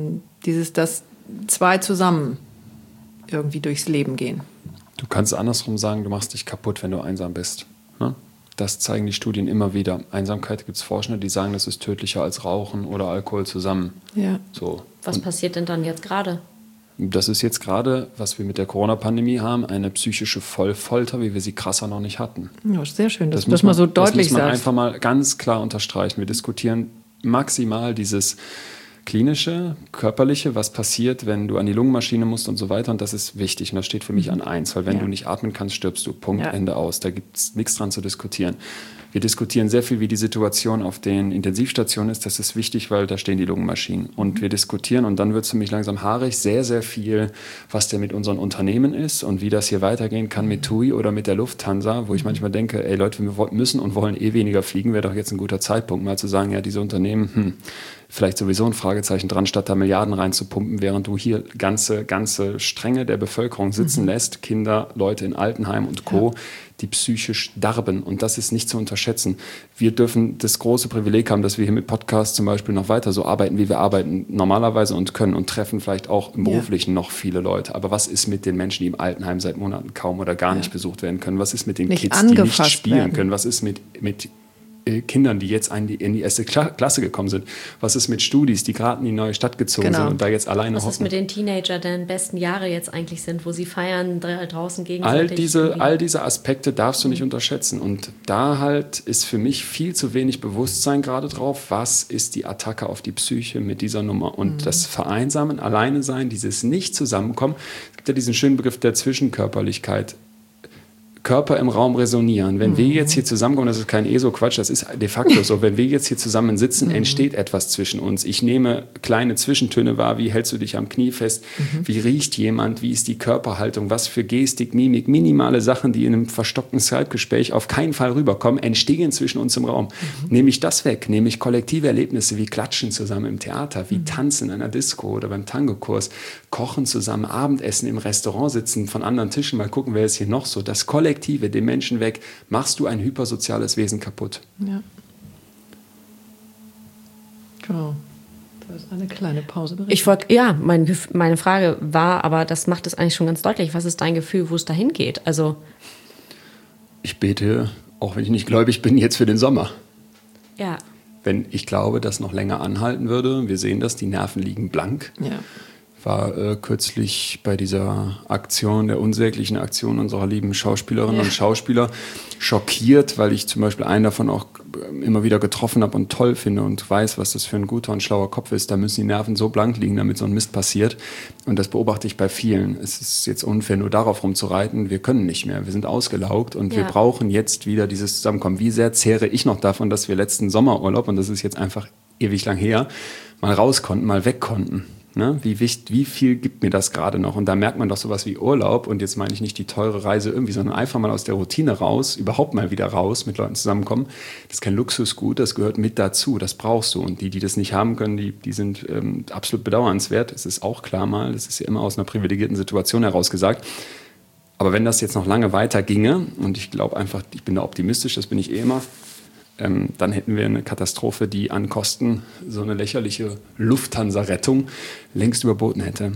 dass zwei zusammen irgendwie durchs Leben gehen. Du kannst andersrum sagen, du machst dich kaputt, wenn du einsam bist. Ne? Das zeigen die Studien immer wieder. Einsamkeit, gibt es Forschende, die sagen, das ist tödlicher als Rauchen oder Alkohol zusammen. Ja. So. Was passiert denn dann jetzt gerade? Das ist jetzt gerade, was wir mit der Corona-Pandemie haben, eine psychische Vollfolter, wie wir sie krasser noch nicht hatten. Ja, sehr schön, dass man so deutlich sagt. Das muss man einfach mal ganz klar unterstreichen. Wir diskutieren maximal dieses klinische, körperliche, was passiert, wenn du an die Lungenmaschine musst und so weiter. Und das ist wichtig. Und das steht für mich an 1, weil wenn du nicht atmen kannst, stirbst du. Punkt, Ende aus. Da gibt es nichts dran zu diskutieren. Wir diskutieren sehr viel, wie die Situation auf den Intensivstationen ist. Das ist wichtig, weil da stehen die Lungenmaschinen. Und wir diskutieren, und dann wird es für mich langsam haarig, sehr, sehr viel, was denn mit unseren Unternehmen ist und wie das hier weitergehen kann mit TUI oder mit der Lufthansa, wo ich manchmal denke, ey Leute, wir müssen und wollen weniger fliegen, wäre doch jetzt ein guter Zeitpunkt, mal zu sagen, ja, diese Unternehmen, vielleicht sowieso ein Fragezeichen dran, statt da Milliarden reinzupumpen, während du hier ganze Stränge der Bevölkerung sitzen lässt, Kinder, Leute in Altenheim und Co., die psychisch darben. Und das ist nicht zu unterschätzen. Wir dürfen das große Privileg haben, dass wir hier mit Podcasts zum Beispiel noch weiter so arbeiten, wie wir arbeiten normalerweise und können und treffen vielleicht auch im Beruflichen noch viele Leute. Aber was ist mit den Menschen, die im Altenheim seit Monaten kaum oder gar nicht besucht werden können? Was ist mit den Kids, die nicht spielen können? Was ist mit Kindern, die jetzt in die erste Klasse gekommen sind? Was ist mit Studis, die gerade in die neue Stadt gezogen sind und da jetzt alleine hocken? Was ist mit den Teenagern, deren besten Jahre jetzt eigentlich sind, wo sie feiern, draußen gegenseitig? All diese Aspekte darfst du nicht unterschätzen. Und da halt ist für mich viel zu wenig Bewusstsein gerade drauf, was ist die Attacke auf die Psyche mit dieser Nummer. Und das Vereinsamen, Alleine sein, dieses Nicht-Zusammenkommen. Es gibt ja diesen schönen Begriff der Zwischenkörperlichkeit. Körper im Raum resonieren. Wenn wir jetzt hier zusammenkommen, das ist kein ESO-Quatsch, das ist de facto so, wenn wir jetzt hier zusammen sitzen, entsteht etwas zwischen uns. Ich nehme kleine Zwischentöne wahr, wie hältst du dich am Knie fest, wie riecht jemand, wie ist die Körperhaltung, was für Gestik, Mimik, minimale Sachen, die in einem verstockten Skype-Gespräch auf keinen Fall rüberkommen, entstehen zwischen uns im Raum. Nehme ich das weg, nehme ich kollektive Erlebnisse wie Klatschen zusammen im Theater, wie Tanzen in einer Disco oder beim Tango-Kurs, Kochen zusammen, Abendessen im Restaurant sitzen, von anderen Tischen, mal gucken, wer ist hier noch so, das Kollektive, den Menschen weg, machst du ein hypersoziales Wesen kaputt. Ja. Genau. Da ist eine kleine Pause. Meine Frage war, aber das macht es eigentlich schon ganz deutlich. Was ist dein Gefühl, wo es dahin geht? Also ich bete, auch wenn ich nicht gläubig bin, jetzt für den Sommer. Ja. Wenn ich glaube, das noch länger anhalten würde, wir sehen das, die Nerven liegen blank. Ja. War kürzlich bei dieser Aktion, der unsäglichen Aktion unserer lieben Schauspielerinnen und Schauspieler schockiert, weil ich zum Beispiel einen davon auch immer wieder getroffen habe und toll finde und weiß, was das für ein guter und schlauer Kopf ist. Da müssen die Nerven so blank liegen, damit so ein Mist passiert. Und das beobachte ich bei vielen. Es ist jetzt unfair, nur darauf rumzureiten. Wir können nicht mehr. Wir sind ausgelaugt und wir brauchen jetzt wieder dieses Zusammenkommen. Wie sehr zehre ich noch davon, dass wir letzten Sommerurlaub, und das ist jetzt einfach ewig lang her, mal raus konnten, mal weg konnten. Ne? Wie viel gibt mir das gerade noch? Und da merkt man doch sowas wie Urlaub, und jetzt meine ich nicht die teure Reise irgendwie, sondern einfach mal aus der Routine raus, überhaupt mal wieder raus, mit Leuten zusammenkommen. Das ist kein Luxusgut, das gehört mit dazu, das brauchst du. Und die das nicht haben können, die sind absolut bedauernswert. Es ist auch klar mal, das ist ja immer aus einer privilegierten Situation heraus gesagt. Aber wenn das jetzt noch lange weiter ginge, und ich glaube einfach, ich bin da optimistisch, das bin ich immer, dann hätten wir eine Katastrophe, die an Kosten so eine lächerliche Lufthansa-Rettung längst überboten hätte.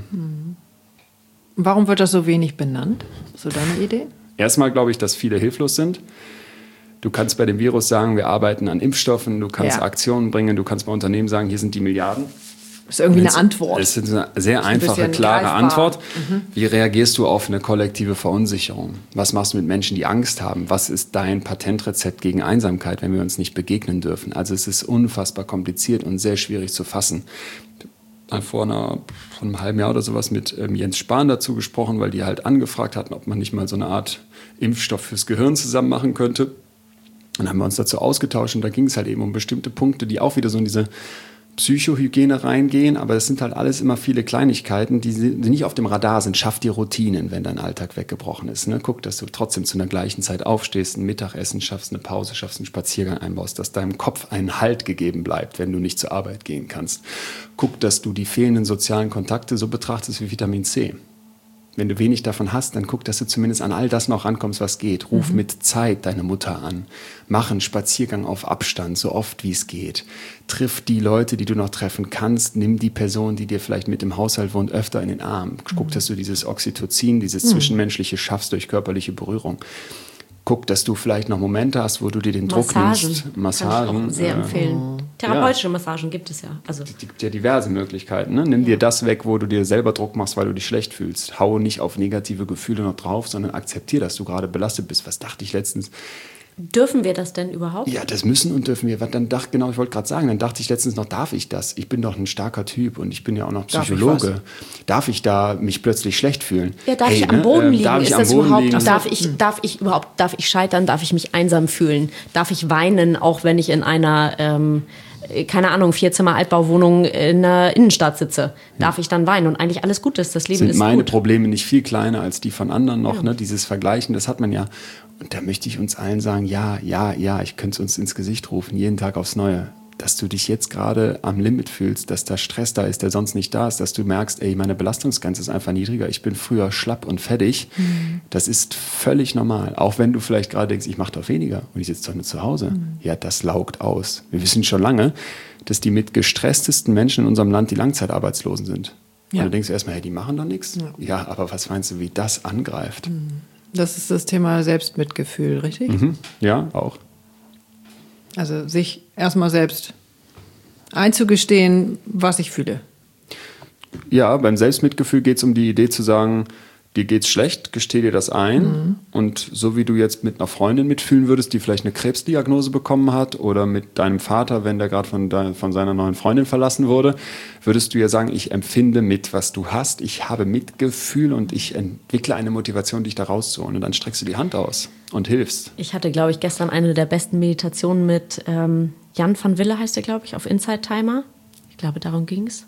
Warum wird das so wenig benannt? So deine Idee? Erstmal glaube ich, dass viele hilflos sind. Du kannst bei dem Virus sagen, wir arbeiten an Impfstoffen, du kannst Aktionen bringen, du kannst bei Unternehmen sagen, hier sind die Milliarden. Das ist irgendwie eine Antwort. Das ist eine sehr einfache, klare Antwort. Wie reagierst du auf eine kollektive Verunsicherung? Was machst du mit Menschen, die Angst haben? Was ist dein Patentrezept gegen Einsamkeit, wenn wir uns nicht begegnen dürfen? Also es ist unfassbar kompliziert und sehr schwierig zu fassen. Vor einem halben Jahr oder sowas mit Jens Spahn dazu gesprochen, weil die halt angefragt hatten, ob man nicht mal so eine Art Impfstoff fürs Gehirn zusammen machen könnte. Dann haben wir uns dazu ausgetauscht und da ging es halt eben um bestimmte Punkte, die auch wieder so in diese Psychohygiene reingehen, aber das sind halt alles immer viele Kleinigkeiten, die nicht auf dem Radar sind. Schaff dir Routinen, wenn dein Alltag weggebrochen ist. Ne? Guck, dass du trotzdem zu einer gleichen Zeit aufstehst, ein Mittagessen schaffst, eine Pause schaffst, einen Spaziergang einbaust, dass deinem Kopf ein Halt gegeben bleibt, wenn du nicht zur Arbeit gehen kannst. Guck, dass du die fehlenden sozialen Kontakte so betrachtest wie Vitamin C. Wenn du wenig davon hast, dann guck, dass du zumindest an all das noch rankommst, was geht. Ruf mit Zeit deine Mutter an. Mach einen Spaziergang auf Abstand, so oft wie es geht. Triff die Leute, die du noch treffen kannst. Nimm die Person, die dir vielleicht mit im Haushalt wohnt, öfter in den Arm. Guck, dass du dieses Oxytocin, dieses Zwischenmenschliche schaffst durch körperliche Berührung. Guck, dass du vielleicht noch Momente hast, wo du dir den Druck nimmst. Massagen. Kann ich auch sehr empfehlen. Therapeutische Massagen gibt es ja. Also es gibt ja diverse Möglichkeiten. Ne? Nimm dir das weg, wo du dir selber Druck machst, weil du dich schlecht fühlst. Hau nicht auf negative Gefühle noch drauf, sondern akzeptier, dass du gerade belastet bist. Was dachte ich letztens? dürfen wir das denn überhaupt? Ja, das müssen und dürfen wir. Ich wollte gerade sagen, dann dachte ich letztens noch, darf ich das? Ich bin doch ein starker Typ und ich bin ja auch noch Psychologe. Darf ich da mich plötzlich schlecht fühlen? Ja, darf ich am Boden liegen? Darf ich scheitern? Darf ich mich einsam fühlen? Darf ich weinen, auch wenn ich in einer, keine Ahnung, 4-Zimmer-Altbauwohnung in der Innenstadt sitze? Darf ich dann weinen? Und eigentlich alles gut ist, das Leben ist gut. Sind meine Probleme nicht viel kleiner als die von anderen noch? Ne? Dieses Vergleichen, das hat man ja. Und da möchte ich uns allen sagen, ja, ich könnte es uns ins Gesicht rufen, jeden Tag aufs Neue. Dass du dich jetzt gerade am Limit fühlst, dass da Stress da ist, der sonst nicht da ist, dass du merkst, ey, meine Belastungsgrenze ist einfach niedriger, ich bin früher schlapp und fertig. Das ist völlig normal. Auch wenn du vielleicht gerade denkst, ich mache doch weniger und ich sitze doch nur zu Hause. Ja, das laugt aus. Wir wissen schon lange, dass die mit gestresstesten Menschen in unserem Land die Langzeitarbeitslosen sind. Ja. Und du denkst erstmal, hey, die machen doch nichts. Ja, aber was meinst du, wie das angreift? Das ist das Thema Selbstmitgefühl, richtig? Ja, auch. Also sich erstmal selbst einzugestehen, was ich fühle. Ja, beim Selbstmitgefühl geht es um die Idee zu sagen, dir geht's schlecht, gesteh dir das ein. Und so wie du jetzt mit einer Freundin mitfühlen würdest, die vielleicht eine Krebsdiagnose bekommen hat, oder mit deinem Vater, wenn der gerade von seiner neuen Freundin verlassen wurde, würdest du ja sagen, ich empfinde mit, was du hast, ich habe Mitgefühl und ich entwickle eine Motivation, dich da rauszuholen. Und dann streckst du die Hand aus und hilfst. Ich hatte, glaube ich, gestern eine der besten Meditationen mit Jan van Wille, heißt er, glaube ich, auf Inside Timer. Ich glaube, darum ging's.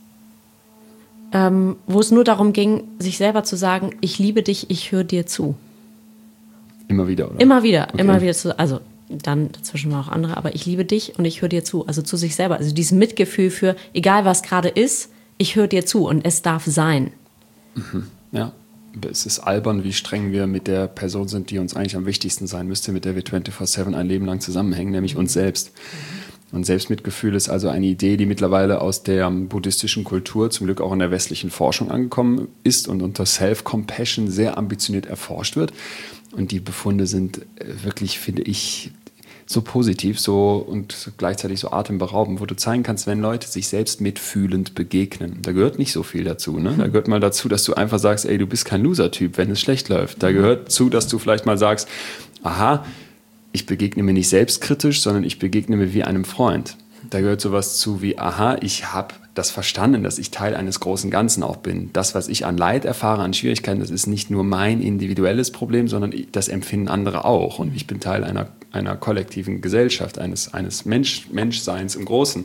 Wo es nur darum ging, sich selber zu sagen, ich liebe dich, ich höre dir zu. Immer wieder, oder? Immer wieder zu, also dann dazwischen war auch andere, aber ich liebe dich und ich höre dir zu, also zu sich selber. Also dieses Mitgefühl für, egal was gerade ist, ich höre dir zu und es darf sein. Ja, es ist albern, wie streng wir mit der Person sind, die uns eigentlich am wichtigsten sein müsste, mit der wir 24/7 ein Leben lang zusammenhängen, nämlich uns selbst. Und Selbstmitgefühl ist also eine Idee, die mittlerweile aus der buddhistischen Kultur, zum Glück auch in der westlichen Forschung angekommen ist und unter Self-Compassion sehr ambitioniert erforscht wird. Und die Befunde sind wirklich, finde ich, so positiv und gleichzeitig so atemberaubend, wo du zeigen kannst, wenn Leute sich selbst mitfühlend begegnen. Da gehört nicht so viel dazu. Ne? Da gehört mal dazu, dass du einfach sagst, ey, du bist kein Loser-Typ, wenn es schlecht läuft. Da gehört zu, dass du vielleicht mal sagst, aha, ich begegne mir nicht selbstkritisch, sondern ich begegne mir wie einem Freund. Da gehört sowas zu wie, aha, ich habe das verstanden, dass ich Teil eines großen Ganzen auch bin. Das, was ich an Leid erfahre, an Schwierigkeiten, das ist nicht nur mein individuelles Problem, sondern das empfinden andere auch. Und ich bin Teil einer kollektiven Gesellschaft, eines Menschseins im Großen.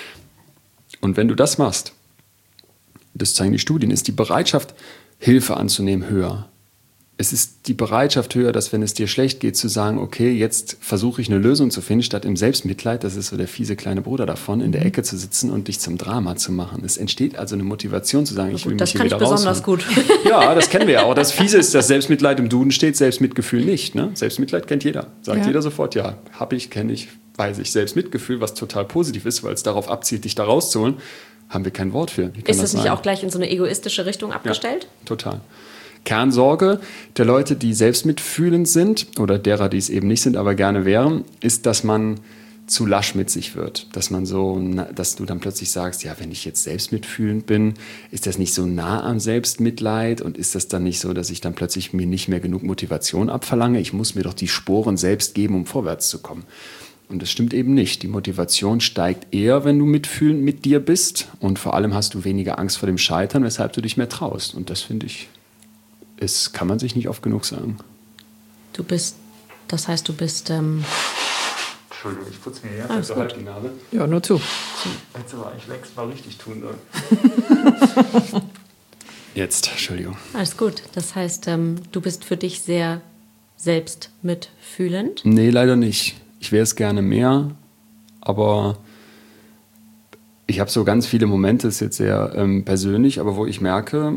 Und wenn du das machst, das zeigen die Studien, ist die Bereitschaft, Hilfe anzunehmen, höher. Es ist die Bereitschaft höher, dass wenn es dir schlecht geht, zu sagen, okay, jetzt versuche ich eine Lösung zu finden, statt im Selbstmitleid, das ist so der fiese kleine Bruder davon, in der Ecke zu sitzen und dich zum Drama zu machen. Es entsteht also eine Motivation zu sagen, ich will mich hier wieder rausholen. Das kann ich besonders gut. Ja, das kennen wir ja auch. Das Fiese ist, dass Selbstmitleid im Duden steht, Selbstmitgefühl nicht. Ne? Selbstmitleid kennt jeder. Sagt jeder sofort, ja, habe ich, kenne ich, weiß ich. Selbstmitgefühl, was total positiv ist, weil es darauf abzielt, dich da rauszuholen, haben wir kein Wort für. Ist das nicht auch gleich in so eine egoistische Richtung abgestellt? Ja, total. Kernsorge der Leute, die selbstmitfühlend sind oder derer, die es eben nicht sind, aber gerne wären, ist, dass man zu lasch mit sich wird. Dass du dann plötzlich sagst, ja, wenn ich jetzt selbstmitfühlend bin, ist das nicht so nah am Selbstmitleid und ist das dann nicht so, dass ich dann plötzlich mir nicht mehr genug Motivation abverlange? Ich muss mir doch die Sporen selbst geben, um vorwärts zu kommen. Und das stimmt eben nicht. Die Motivation steigt eher, wenn du mitfühlend mit dir bist und vor allem hast du weniger Angst vor dem Scheitern, weshalb du dich mehr traust. Und das finde ich, kann man sich nicht oft genug sagen. Du bist. Entschuldigung, ich putze mir hier so halb die Nase. Ja, nur zu. Hättest du aber eigentlich längst mal richtig tun sollen. Jetzt, Entschuldigung. Alles gut. Das heißt, du bist für dich sehr selbst mitfühlend? Nee, leider nicht. Ich wäre es gerne mehr, aber ich habe so ganz viele Momente, ist jetzt sehr persönlich, aber wo ich merke,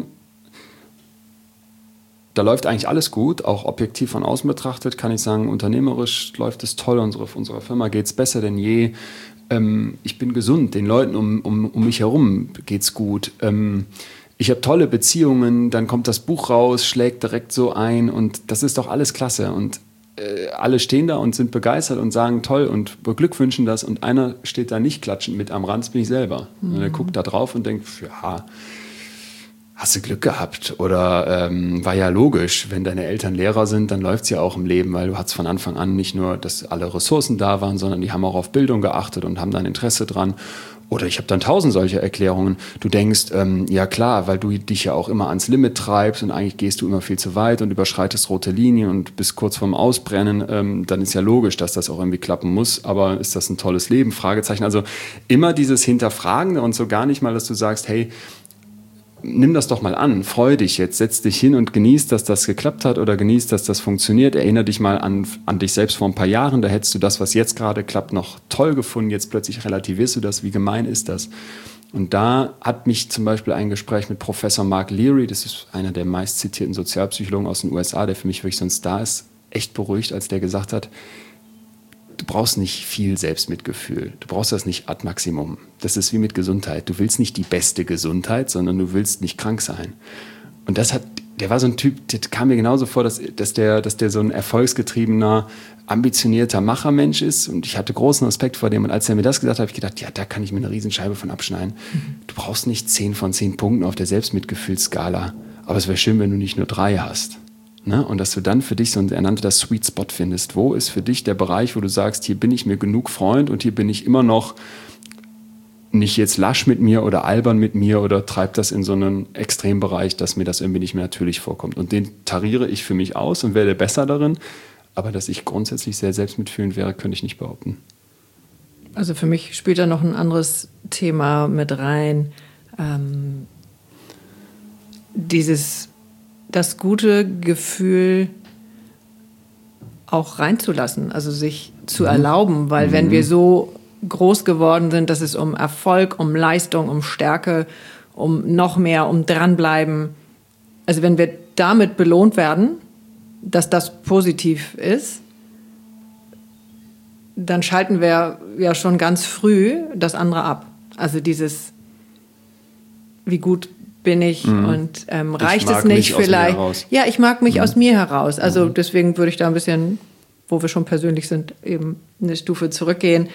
da läuft eigentlich alles gut, auch objektiv von außen betrachtet, kann ich sagen, unternehmerisch läuft es toll, unserer Firma geht es besser denn je. Ich bin gesund, den Leuten um mich herum geht es gut. Ich habe tolle Beziehungen, dann kommt das Buch raus, schlägt direkt so ein und das ist doch alles klasse. Und alle stehen da und sind begeistert und sagen toll und beglückwünschen das und einer steht da nicht klatschend mit am Rand, das bin ich selber. Und er guckt da drauf und denkt, ja, hast du Glück gehabt oder war ja logisch, wenn deine Eltern Lehrer sind, dann läuft es ja auch im Leben, weil du hattest von Anfang an nicht nur, dass alle Ressourcen da waren, sondern die haben auch auf Bildung geachtet und haben da ein Interesse dran. Oder ich habe dann 1000 solche Erklärungen. Du denkst, ja klar, weil du dich ja auch immer ans Limit treibst und eigentlich gehst du immer viel zu weit und überschreitest rote Linien und bist kurz vorm Ausbrennen, dann ist ja logisch, dass das auch irgendwie klappen muss. Aber ist das ein tolles Leben? Fragezeichen. Also immer dieses Hinterfragende und so gar nicht mal, dass du sagst, hey, nimm das doch mal an, freu dich jetzt, setz dich hin und genieß, dass das geklappt hat oder genieß, dass das funktioniert. Erinnere dich mal an dich selbst vor ein paar Jahren, da hättest du das, was jetzt gerade klappt, noch toll gefunden. Jetzt plötzlich relativierst du das, wie gemein ist das? Und da hat mich zum Beispiel ein Gespräch mit Professor Mark Leary, das ist einer der meistzitierten Sozialpsychologen aus den USA, der für mich wirklich so ein Star ist, echt beruhigt, als der gesagt hat, du brauchst nicht viel Selbstmitgefühl. Du brauchst das nicht ad maximum. Das ist wie mit Gesundheit. Du willst nicht die beste Gesundheit, sondern du willst nicht krank sein. Und der war so ein Typ, der kam mir genauso vor, dass der so ein erfolgsgetriebener, ambitionierter Machermensch ist. Und ich hatte großen Respekt vor dem. Und als er mir das gesagt hat, habe ich gedacht, ja, da kann ich mir eine Riesenscheibe von abschneiden. Du brauchst nicht 10 von 10 Punkten auf der Selbstmitgefühlsskala. Aber es wäre schön, wenn du nicht nur 3 hast. Ne? Und dass du dann für dich er nannte das Sweet Spot findest. Wo ist für dich der Bereich, wo du sagst, hier bin ich mir genug Freund und hier bin ich immer noch nicht jetzt lasch mit mir oder albern mit mir oder treibt das in so einen Extrembereich, dass mir das irgendwie nicht mehr natürlich vorkommt. Und den tariere ich für mich aus und werde besser darin. Aber dass ich grundsätzlich sehr selbstmitfühlend wäre, könnte ich nicht behaupten. Also für mich spielt da noch ein anderes Thema mit rein. Das gute Gefühl auch reinzulassen, also sich zu erlauben, weil wenn wir so groß geworden sind, dass es um Erfolg, um Leistung, um Stärke, um noch mehr, um dranbleiben, also wenn wir damit belohnt werden, dass das positiv ist, dann schalten wir ja schon ganz früh das andere ab. Also dieses, wie gut bin ich und reicht es nicht vielleicht? Ja, ich mag mich aus mir heraus. Also deswegen würde ich da ein bisschen, wo wir schon persönlich sind, eben eine Stufe zurückgehen.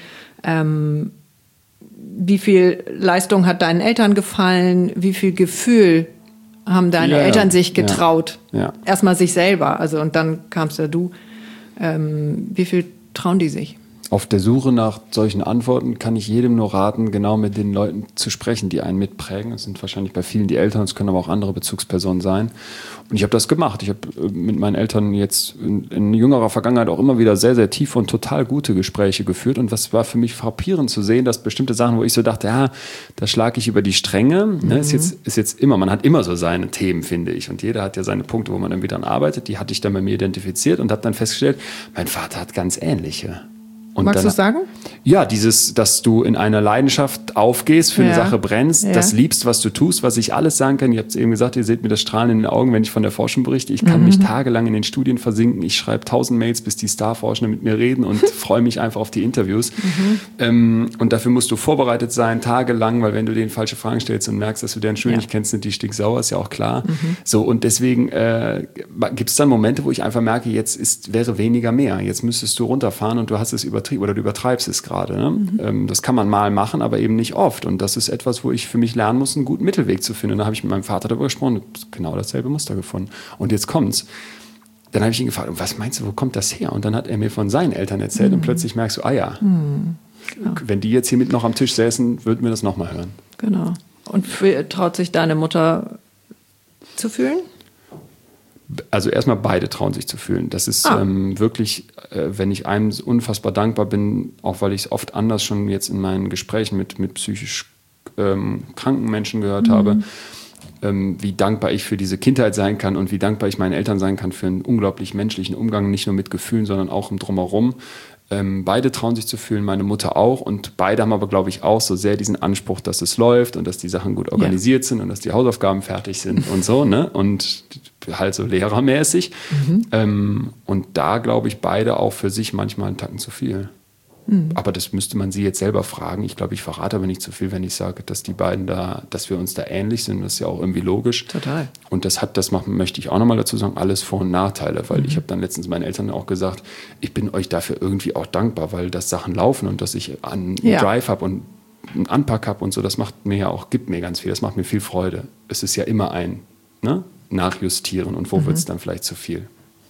Wie viel Leistung hat deinen Eltern gefallen? Wie viel Gefühl haben deine Eltern sich getraut? Ja. Erstmal sich selber. Also und dann kamst ja du. Wie viel trauen die sich? Auf der Suche nach solchen Antworten kann ich jedem nur raten, genau mit den Leuten zu sprechen, die einen mitprägen. Das sind wahrscheinlich bei vielen die Eltern, es können aber auch andere Bezugspersonen sein. Und ich habe das gemacht. Ich habe mit meinen Eltern jetzt in jüngerer Vergangenheit auch immer wieder sehr, sehr tiefe und total gute Gespräche geführt. Und was war für mich frappierend zu sehen, dass bestimmte Sachen, wo ich so dachte, ja, da schlage ich über die Stränge. Ne, ist jetzt immer, man hat immer so seine Themen, finde ich. Und jeder hat ja seine Punkte, wo man dann wieder dran arbeitet. Die hatte ich dann bei mir identifiziert und habe dann festgestellt, mein Vater hat ganz ähnliche. Und magst du es sagen? Ja, dass du in einer Leidenschaft aufgehst, für eine Sache brennst, das liebst, was du tust, was ich alles sagen kann. Ich habe es eben gesagt, ihr seht mir das Strahlen in den Augen, wenn ich von der Forschung berichte. Ich kann mich tagelang in den Studien versinken. Ich schreibe 1000 Mails, bis die Starforscher mit mir reden und freue mich einfach auf die Interviews. Und dafür musst du vorbereitet sein, tagelang, weil wenn du denen falsche Fragen stellst und merkst, dass du deren Schuhe nicht kennst, sind die stinksauer, ist ja auch klar. So, und deswegen gibt es dann Momente, wo ich einfach merke, jetzt wäre weniger mehr. Jetzt müsstest du runterfahren und du hast es übertrieben oder du übertreibst es gerade. Ne? Das kann man mal machen, aber eben nicht oft. Und das ist etwas, wo ich für mich lernen muss, einen guten Mittelweg zu finden. Und da habe ich mit meinem Vater darüber gesprochen, genau dasselbe Muster gefunden. Und jetzt kommt's. Dann habe ich ihn gefragt, was meinst du, wo kommt das her? Und dann hat er mir von seinen Eltern erzählt und plötzlich merkst du, wenn die jetzt hier mit noch am Tisch säßen, würden wir das nochmal hören. Genau. Und traut sich deine Mutter zu fühlen? Also erstmal beide trauen sich zu fühlen. Das ist wirklich, wenn ich einem unfassbar dankbar bin, auch weil ich es oft anders schon jetzt in meinen Gesprächen mit psychisch kranken Menschen gehört habe, wie dankbar ich für diese Kindheit sein kann und wie dankbar ich meinen Eltern sein kann für einen unglaublich menschlichen Umgang, nicht nur mit Gefühlen, sondern auch im Drumherum. Beide trauen sich zu fühlen, meine Mutter auch, und beide haben aber, glaube ich, auch so sehr diesen Anspruch, dass es läuft und dass die Sachen gut organisiert sind und dass die Hausaufgaben fertig sind und so, ne? Und halt so lehrermäßig. Und da, glaube ich, beide auch für sich manchmal einen Tacken zu viel. Aber das müsste man sie jetzt selber fragen. Ich glaube, ich verrate aber nicht zu viel, wenn ich sage, dass die beiden dass wir uns da ähnlich sind. Das ist ja auch irgendwie logisch. Total. Und möchte ich auch nochmal dazu sagen, alles Vor- und Nachteile. Weil ich habe dann letztens meinen Eltern auch gesagt, ich bin euch dafür irgendwie auch dankbar, weil das Sachen laufen und dass ich einen Drive habe und einen Anpack habe und so, das gibt mir ganz viel. Das macht mir viel Freude. Es ist ja immer ein Nachjustieren und wo wird es dann vielleicht zu viel.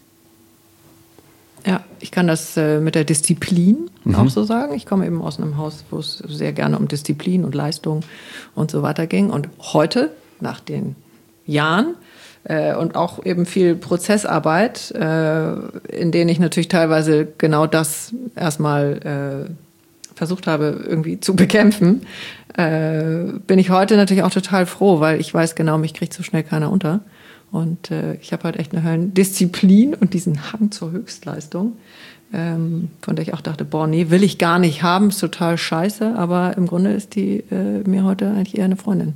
Ja, ich kann das mit der Disziplin auch so sagen. Ich komme eben aus einem Haus, wo es sehr gerne um Disziplin und Leistung und so weiter ging. Und heute, nach den Jahren und auch eben viel Prozessarbeit, in denen ich natürlich teilweise genau das erstmal versucht habe, irgendwie zu bekämpfen, bin ich heute natürlich auch total froh, weil ich weiß genau, mich kriegt so schnell keiner unter. Und ich habe halt echt eine Höllendisziplin und diesen Hang zur Höchstleistung, von der ich auch dachte, boah, nee, will ich gar nicht haben, ist total scheiße. Aber im Grunde ist die mir heute eigentlich eher eine Freundin.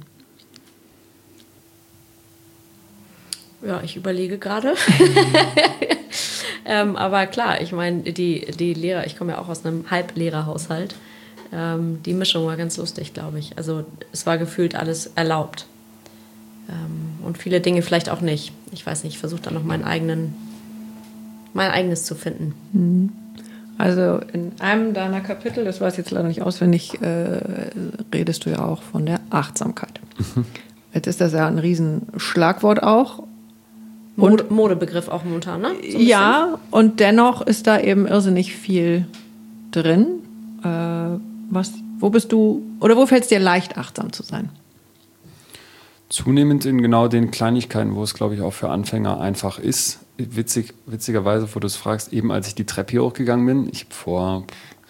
Ja, ich überlege gerade. Aber klar, ich meine, die Lehrer, ich komme ja auch aus einem Halblehrerhaushalt. Die Mischung war ganz lustig, glaube ich. Also es war gefühlt alles erlaubt. Und viele Dinge vielleicht auch nicht. Ich weiß nicht, ich versuche da noch mein eigenes zu finden. Also in einem deiner Kapitel, das weiß ich jetzt leider nicht auswendig, redest du ja auch von der Achtsamkeit. Jetzt ist das ja ein Riesenschlagwort auch. Modebegriff auch momentan, ne? So ja, und dennoch ist da eben irrsinnig viel drin. Wo bist du, oder wo fällt es dir leicht, achtsam zu sein? Zunehmend in genau den Kleinigkeiten, wo es, glaube ich, auch für Anfänger einfach ist. Witzigerweise, wo du es fragst, eben als ich die Treppe hier hochgegangen bin, ich habe vor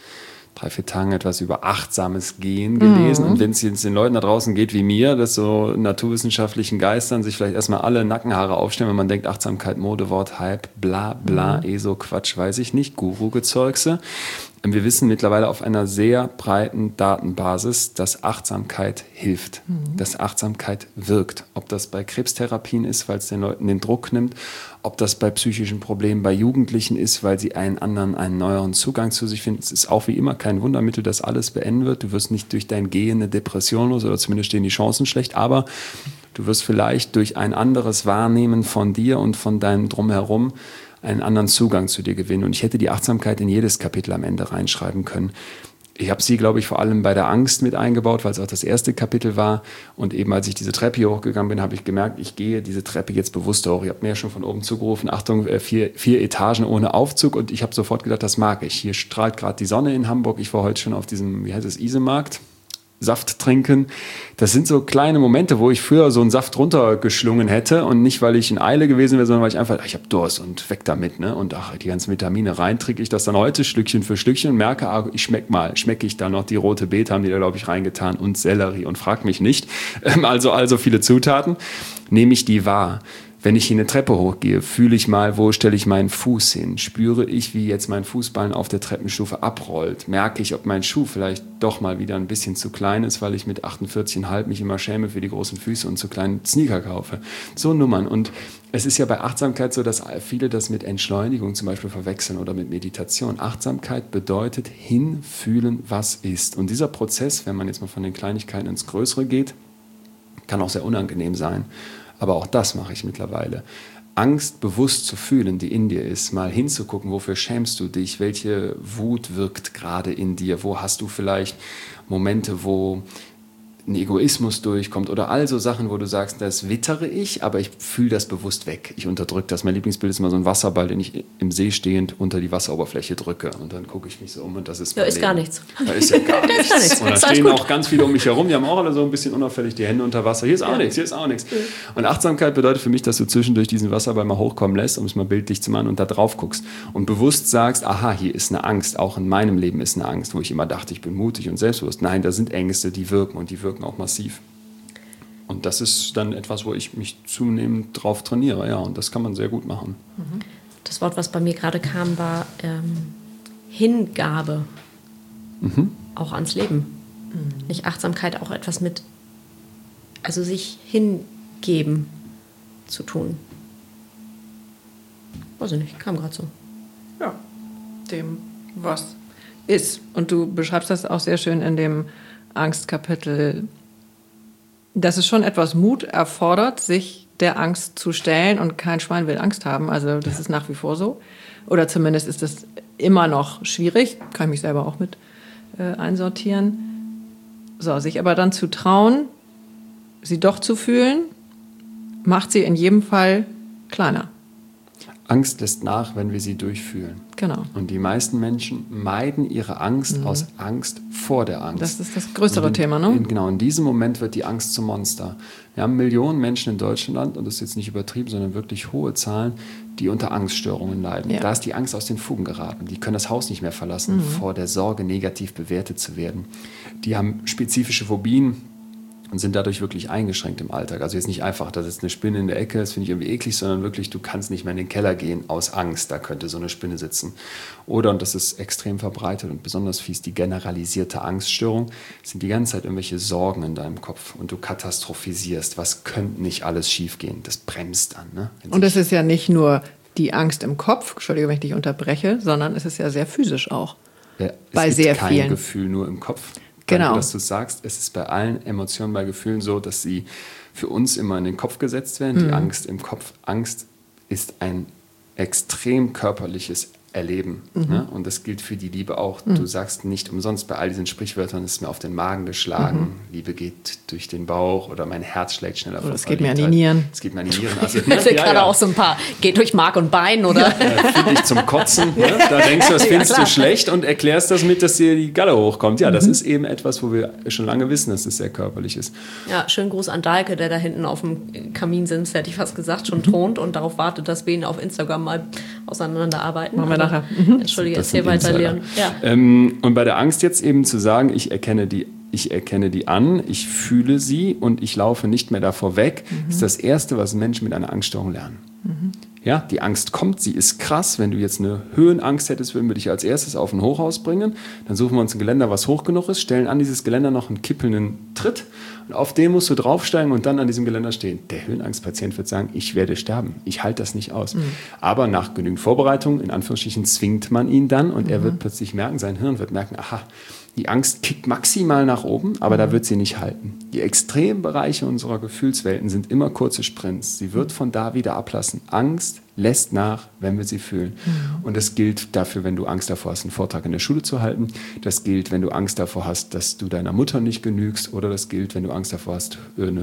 3-4 Tagen etwas über achtsames Gehen gelesen. Und wenn es jetzt den Leuten da draußen geht wie mir, dass so naturwissenschaftlichen Geistern sich vielleicht erstmal alle Nackenhaare aufstellen, wenn man denkt, Achtsamkeit, Modewort, Hype, bla bla, so Quatsch, weiß ich nicht, Guru-Gezeugse. Wir wissen mittlerweile auf einer sehr breiten Datenbasis, dass Achtsamkeit hilft, dass Achtsamkeit wirkt. Ob das bei Krebstherapien ist, weil es den Leuten den Druck nimmt, ob das bei psychischen Problemen bei Jugendlichen ist, weil sie einen neueren Zugang zu sich finden. Es ist auch wie immer kein Wundermittel, das alles beenden wird. Du wirst nicht durch dein Gehen eine Depression los oder zumindest stehen die Chancen schlecht, aber du wirst vielleicht durch ein anderes Wahrnehmen von dir und von deinem Drumherum einen anderen Zugang zu dir gewinnen. Und ich hätte die Achtsamkeit in jedes Kapitel am Ende reinschreiben können. Ich habe sie, glaube ich, vor allem bei der Angst mit eingebaut, weil es auch das erste Kapitel war. Und eben als ich diese Treppe hier hochgegangen bin, habe ich gemerkt, ich gehe diese Treppe jetzt bewusst hoch. Ich habe mir ja schon von oben zugerufen, Achtung, 4 Etagen ohne Aufzug. Und ich habe sofort gedacht, das mag ich. Hier strahlt gerade die Sonne in Hamburg. Ich war heute schon auf diesem, Isemarkt. Saft trinken. Das sind so kleine Momente, wo ich früher so einen Saft runtergeschlungen hätte und nicht, weil ich in Eile gewesen wäre, sondern weil ich einfach, ich habe Durst und weg damit, ne? Und die ganzen Vitamine rein, trinke ich das dann heute Stückchen für Stückchen und merke, schmecke ich da noch die rote Beete, haben die da, glaube ich, reingetan und Sellerie und frag mich nicht. Also viele Zutaten, nehme ich die wahr. Wenn ich hier eine Treppe hochgehe, fühle ich mal, wo stelle ich meinen Fuß hin? Spüre ich, wie jetzt mein Fußballen auf der Treppenstufe abrollt? Merke ich, ob mein Schuh vielleicht doch mal wieder ein bisschen zu klein ist, weil ich mit 48,5 mich immer schäme für die großen Füße und zu kleinen Sneaker kaufe? So Nummern. Und es ist ja bei Achtsamkeit so, dass viele das mit Entschleunigung zum Beispiel verwechseln oder mit Meditation. Achtsamkeit bedeutet hinfühlen, was ist. Und dieser Prozess, wenn man jetzt mal von den Kleinigkeiten ins Größere geht, kann auch sehr unangenehm sein. Aber auch das mache ich mittlerweile. Angst bewusst zu fühlen, die in dir ist, mal hinzugucken, wofür schämst du dich, welche Wut wirkt gerade in dir, wo hast du vielleicht Momente, wo ein Egoismus durchkommt oder all so Sachen, wo du sagst, das wittere ich, aber ich fühle das bewusst weg. Ich unterdrücke das. Mein Lieblingsbild ist immer so ein Wasserball, den ich im See stehend unter die Wasseroberfläche drücke. Und dann gucke ich mich so um und das ist mein ist Leben. gar nichts. Da ist ja gar nichts. gar nichts. Und da Ist alles stehen gut. auch ganz viele um mich herum, die haben auch alle so ein bisschen unauffällig die Hände unter Wasser. Hier ist auch nichts, hier ist auch nichts. Und Achtsamkeit bedeutet für mich, dass du zwischendurch diesen Wasserball mal hochkommen lässt, um es mal bildlich zu machen und da drauf guckst. Und bewusst sagst, aha, hier ist eine Angst. Auch in meinem Leben ist eine Angst, wo ich immer dachte, ich bin mutig und selbstbewusst. Nein, da sind Ängste, die wirken und die wirken auch massiv. Und das ist dann etwas, wo ich mich zunehmend drauf trainiere. Ja, und das kann man sehr gut machen. Das Wort, was bei mir gerade kam, war Hingabe. Auch ans Leben. Nicht Achtsamkeit auch etwas mit, also sich hingeben zu tun. Weiß ich nicht, kam gerade so. Ja, dem, was ist. Und du beschreibst das auch sehr schön in dem Angstkapitel, dass es schon etwas Mut erfordert, sich der Angst zu stellen und kein Schwein will Angst haben. Also das ist nach wie vor so. Oder zumindest ist das immer noch schwierig. Kann ich mich selber auch mit einsortieren. So, sich aber dann zu trauen, sie doch zu fühlen, macht sie in jedem Fall kleiner. Angst lässt nach, wenn wir sie durchfühlen. Genau. Und die meisten Menschen meiden ihre Angst aus Angst vor der Angst. Das ist das größere Thema, ne? Genau, in diesem Moment wird die Angst zum Monster. Wir haben Millionen Menschen in Deutschland, und das ist jetzt nicht übertrieben, sondern wirklich hohe Zahlen, die unter Angststörungen leiden. Ja. Da ist die Angst aus den Fugen geraten. Die können das Haus nicht mehr verlassen, vor der Sorge, negativ bewertet zu werden. Die haben spezifische Phobien und sind dadurch wirklich eingeschränkt im Alltag. Also jetzt nicht einfach, das ist eine Spinne in der Ecke, das finde ich irgendwie eklig, sondern wirklich, du kannst nicht mehr in den Keller gehen aus Angst, da könnte so eine Spinne sitzen. Oder, und das ist extrem verbreitet und besonders fies, die generalisierte Angststörung, sind die ganze Zeit irgendwelche Sorgen in deinem Kopf und du katastrophisierst, was könnte nicht alles schiefgehen. Das bremst an. Ne? Und es ist ja nicht nur die Angst im Kopf, Entschuldigung, wenn ich dich unterbreche, sondern es ist ja sehr physisch auch. Ja, bei es gibt sehr kein vielen. Gefühl nur im Kopf. Genau. Danke, dass du es sagst. Es ist bei allen Emotionen, bei Gefühlen so, dass sie für uns immer in den Kopf gesetzt werden. Die Angst im Kopf. Angst ist ein extrem körperliches Erleben. Ne? Und das gilt für die Liebe auch. Du sagst nicht umsonst, bei all diesen Sprichwörtern ist mir auf den Magen geschlagen. Liebe geht durch den Bauch oder mein Herz schlägt schneller vor Oder es geht mir an die Verliebtheit. Nieren. Es geht mir an die Nieren. Also, Das sind gerade auch so ein paar, geht durch Mark und Bein, oder? Finde ich zum Kotzen. Ne? Da denkst du, das findest klar. du schlecht und erklärst das mit, dass dir die Galle hochkommt. Ja, das ist eben etwas, wo wir schon lange wissen, dass es sehr körperlich ist. Ja, schönen Gruß an Dahlke, der da hinten auf dem Kaminsims, hätte ich fast gesagt, schon thront und darauf wartet, dass wir ihn auf Instagram mal auseinanderarbeiten. Machen wir Aber- nachher. Entschuldige, Das erzähl sind weiter, Insider. Leon. Ja. Und bei der Angst jetzt eben zu sagen, ich erkenne die an, ich fühle sie und ich laufe nicht mehr davor weg, ist das Erste, was Menschen mit einer Angststörung lernen. Ja, die Angst kommt, sie ist krass. Wenn du jetzt eine Höhenangst hättest, würden wir dich als erstes auf ein Hochhaus bringen. Dann suchen wir uns ein Geländer, was hoch genug ist, stellen an dieses Geländer noch einen kippelnden Tritt und auf den musst du draufsteigen und dann an diesem Geländer stehen. Der Höhenangstpatient wird sagen, ich werde sterben, ich halte das nicht aus. Aber nach genügend Vorbereitung, in Anführungsstrichen, zwingt man ihn dann und er wird plötzlich merken, sein Hirn wird merken, aha, die Angst kickt maximal nach oben, aber da wird sie nicht halten. Die Extrembereiche unserer Gefühlswelten sind immer kurze Sprints. Sie wird von da wieder ablassen. Angst lässt nach, wenn wir sie fühlen. Und das gilt dafür, wenn du Angst davor hast, einen Vortrag in der Schule zu halten. Das gilt, wenn du Angst davor hast, dass du deiner Mutter nicht genügst. Oder das gilt, wenn du Angst davor hast,